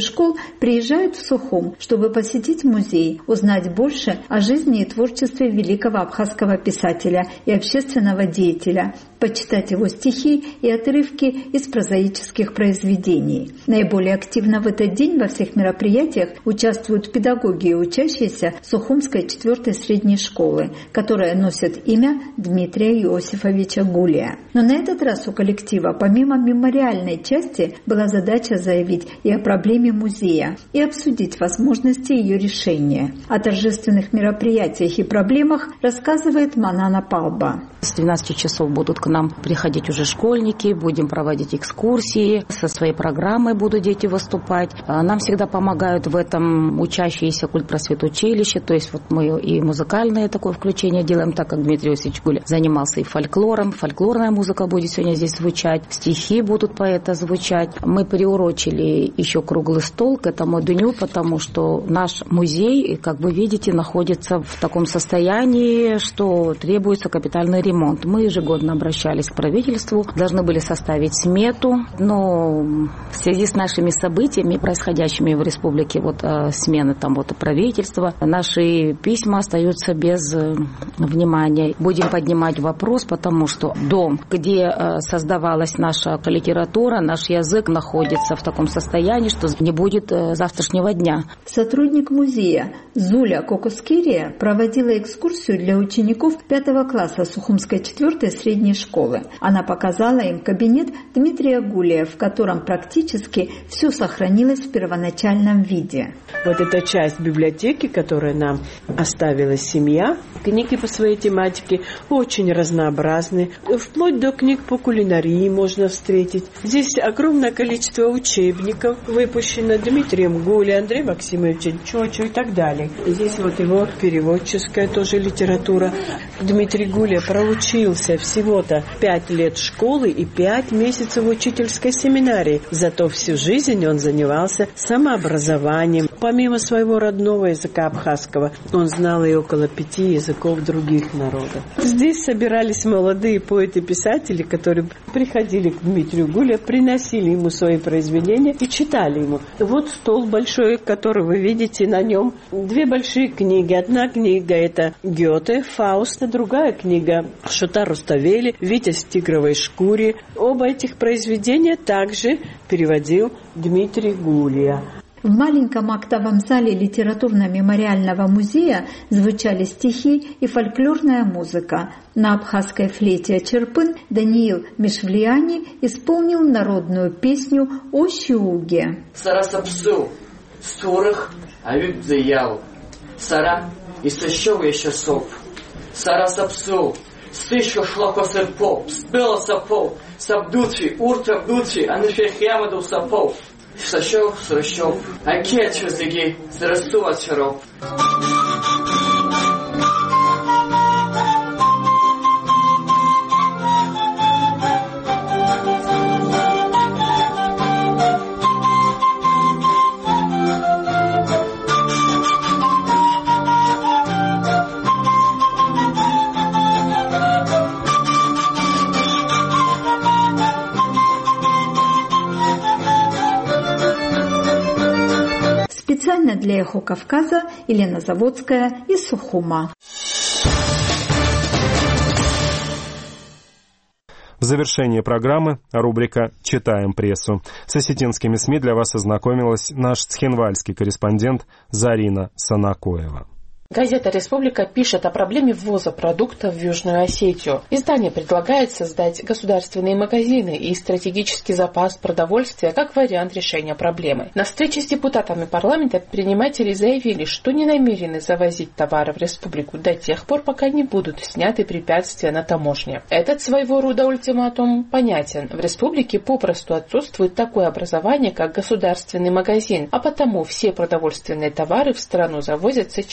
школ приезжают в Сухум, чтобы посетить музей, узнать больше о жизни и творчестве великого абхазского писателя и общественного деятеля, почитать его стихи и отрывки из прозаических произведений. Наиболее активно в этот день во всех мероприятиях участвуют педагоги и учащиеся Сухумской четвертой средней школы, которая носит имя Дмитрия Иосифовича Гулия. Но на этот раз у коллектива помимо мемориальной части была задача заявить и о проблеме музея, и обсудить возможности ее решения. О торжественных мероприятиях и проблемах рассказывает Манана Палба. С двенадцати часов будут к нам приходить уже школьники, будем проводить экскурсии, со своей программой будут дети выступать. Нам всегда помогают в этом учащиеся культпросветучилища, то есть вот мы и музыкальное такое включение делаем, так как Дмитрий Иосифович Гуля занимался и фольклором, фольклорная музыка будет сегодня здесь звучать, стихи будут поэта звучать. Мы приурочили еще круглый стол к этому дню, потому что наш музей, как вы видите, находится в таком состоянии, что требуется капитальный ремонт. Мы ежегодно обращались к правительству, должны были составить смету, но в связи с нашими событиями, происходящими в республике, вот смены там вот правительства, наши письма остаются без внимания. Будем поднимать вопрос, потому что дом, где создавалась наша литература, наш язык находится в таком состоянии, что не будет завтрашнего дня. Сотрудник музея Зуля Кокускирия проводила экскурсию для учеников пятого класса Сухумской четвертой средней школы. Она показала им кабинет Дмитрия Гулия, в котором практически все сохранилось в первоначальном виде. Вот эта часть библиотеки, которую нам оставила семья, книги по своей тематике очень разнообразны. Вплоть до книг по кулинарии можно встретить. Здесь огромное количество учебников выпущено Дмитрием Гулием, Андреем Максимовичем Чочо и так далее. Здесь вот его переводческая тоже литература. Дмитрий Гулия проучился всего-то пять лет школы и пять месяцев в учительской семинарии. Зато всю жизнь он занимался самообразованием. Помимо своего родного языка абхазского, он знал и около пяти языков других народов. Здесь собирались молодые поэты-писатели, которые приходили к Дмитрию Гулия, приносили ему свои произведения и читали ему. Вот стол большой, который вы видите, на нем две большие книги. Одна книга — это Гёте, Фауста, другая книга Шута Руставели, Витязь в тигровой шкуре. Оба этих произведения также переводил Дмитрий Гулия. В маленьком актовом зале литературно-мемориального музея звучали стихи и фольклорная музыка. На абхазской флейте Черпын Даниил Мишвлиани исполнил народную песню о Щууге. Сарасапсу, стурых, авидзиял, сара и сощев еще соп. Сарасапсу, стышка шлако серпоп, спела сапов, сабдучи, урта бдучи, аныфехьямаду сапов. Сощев, сращев, а кетчу зиги, зарасту от шаров. Специально для «Эхо Кавказа» Елена Заводская из Сухума. В завершении программы рубрика «Читаем прессу». С осетинскими СМИ для вас ознакомилась наш цхинвальский корреспондент Зарина Санакоева. Газета «Республика» пишет о проблеме ввоза продуктов в Южную Осетию. Издание предлагает создать государственные магазины и стратегический запас продовольствия как вариант решения проблемы. На встрече с депутатами парламента предприниматели заявили, что не намерены завозить товары в республику до тех пор, пока не будут сняты препятствия на таможне. Этот своего рода ультиматум понятен. В республике попросту отсутствует такое образование, как государственный магазин, а потому все продовольственные товары в страну завозятся частниками.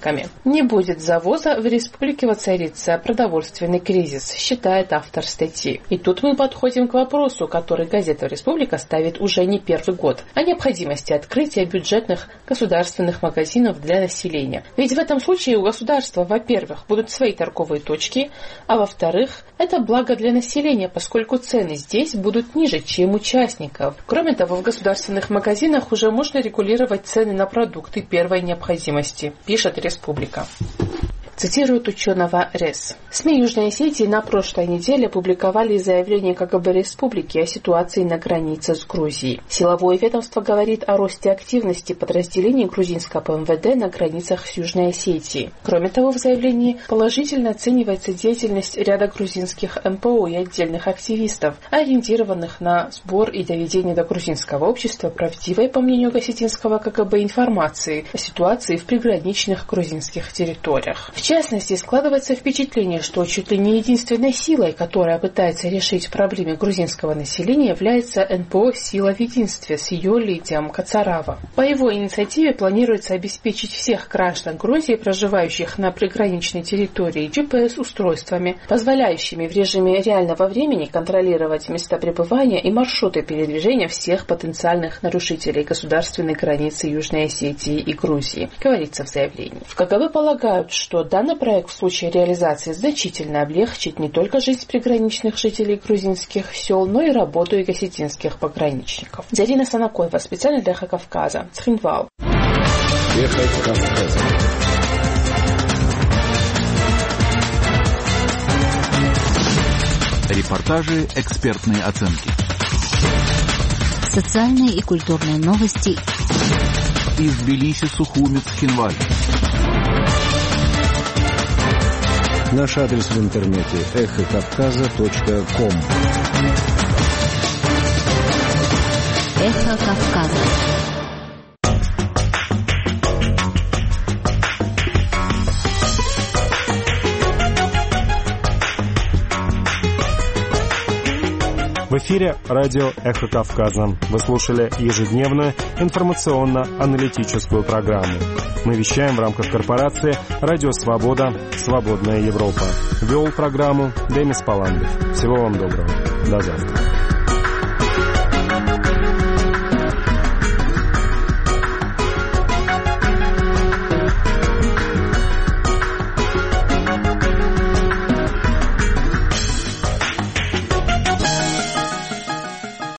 поставками. Не будет завоза, в республике воцарится продовольственный кризис, считает автор статьи. И тут мы подходим к вопросу, который газета «Республика» ставит уже не первый год, о необходимости открытия бюджетных государственных магазинов для населения. Ведь в этом случае у государства, во-первых, будут свои торговые точки, а во-вторых, это благо для населения, поскольку цены здесь будут ниже, чем участников. Кроме того, в государственных магазинах уже можно регулировать цены на продукты первой необходимости, пишет «Республика». Цитирует ученого РЭС. СМИ Южной Осетии на прошлой неделе опубликовали заявление КГБ Республики о ситуации на границе с Грузией. Силовое ведомство говорит о росте активности подразделений грузинского МВД на границах с Южной Осетией. Кроме того, в заявлении положительно оценивается деятельность ряда грузинских эм пэ о и отдельных активистов, ориентированных на сбор и доведение до грузинского общества правдивой, по мнению осетинского КГБ, информации о ситуации в приграничных грузинских территориях. В частности, складывается впечатление, что чуть ли не единственной силой, которая пытается решить проблемы грузинского населения, является эн пэ о «Сила в единстве» с ее лидером Кацарава. По его инициативе планируется обеспечить всех граждан Грузии, проживающих на приграничной территории, джи пи эс-устройствами, позволяющими в режиме реального времени контролировать места пребывания и маршруты передвижения всех потенциальных нарушителей государственной границы Южной Осетии и Грузии, говорится в заявлении. В КГБ полагают, что данный проект в случае реализации значительно облегчит не только жизнь приграничных жителей грузинских сел, но и работу и осетинских пограничников. Зарина Санакоева, специально для «Эхо Кавказа», Цхинвал. «Эхо Кавказа». Репортажи, экспертные оценки. Социальные и культурные новости. Из Тбилиси, Сухуми, Цхинваль. Наш адрес в интернете эхо кавказа точка ком. Эхо Кавказа. В эфире радио «Эхо Кавказа». Вы слушали ежедневную информационно-аналитическую программу. Мы вещаем в рамках корпорации «Радио Свобода. Свободная Европа». Вел программу Демис Паландов. Всего вам доброго. До завтра.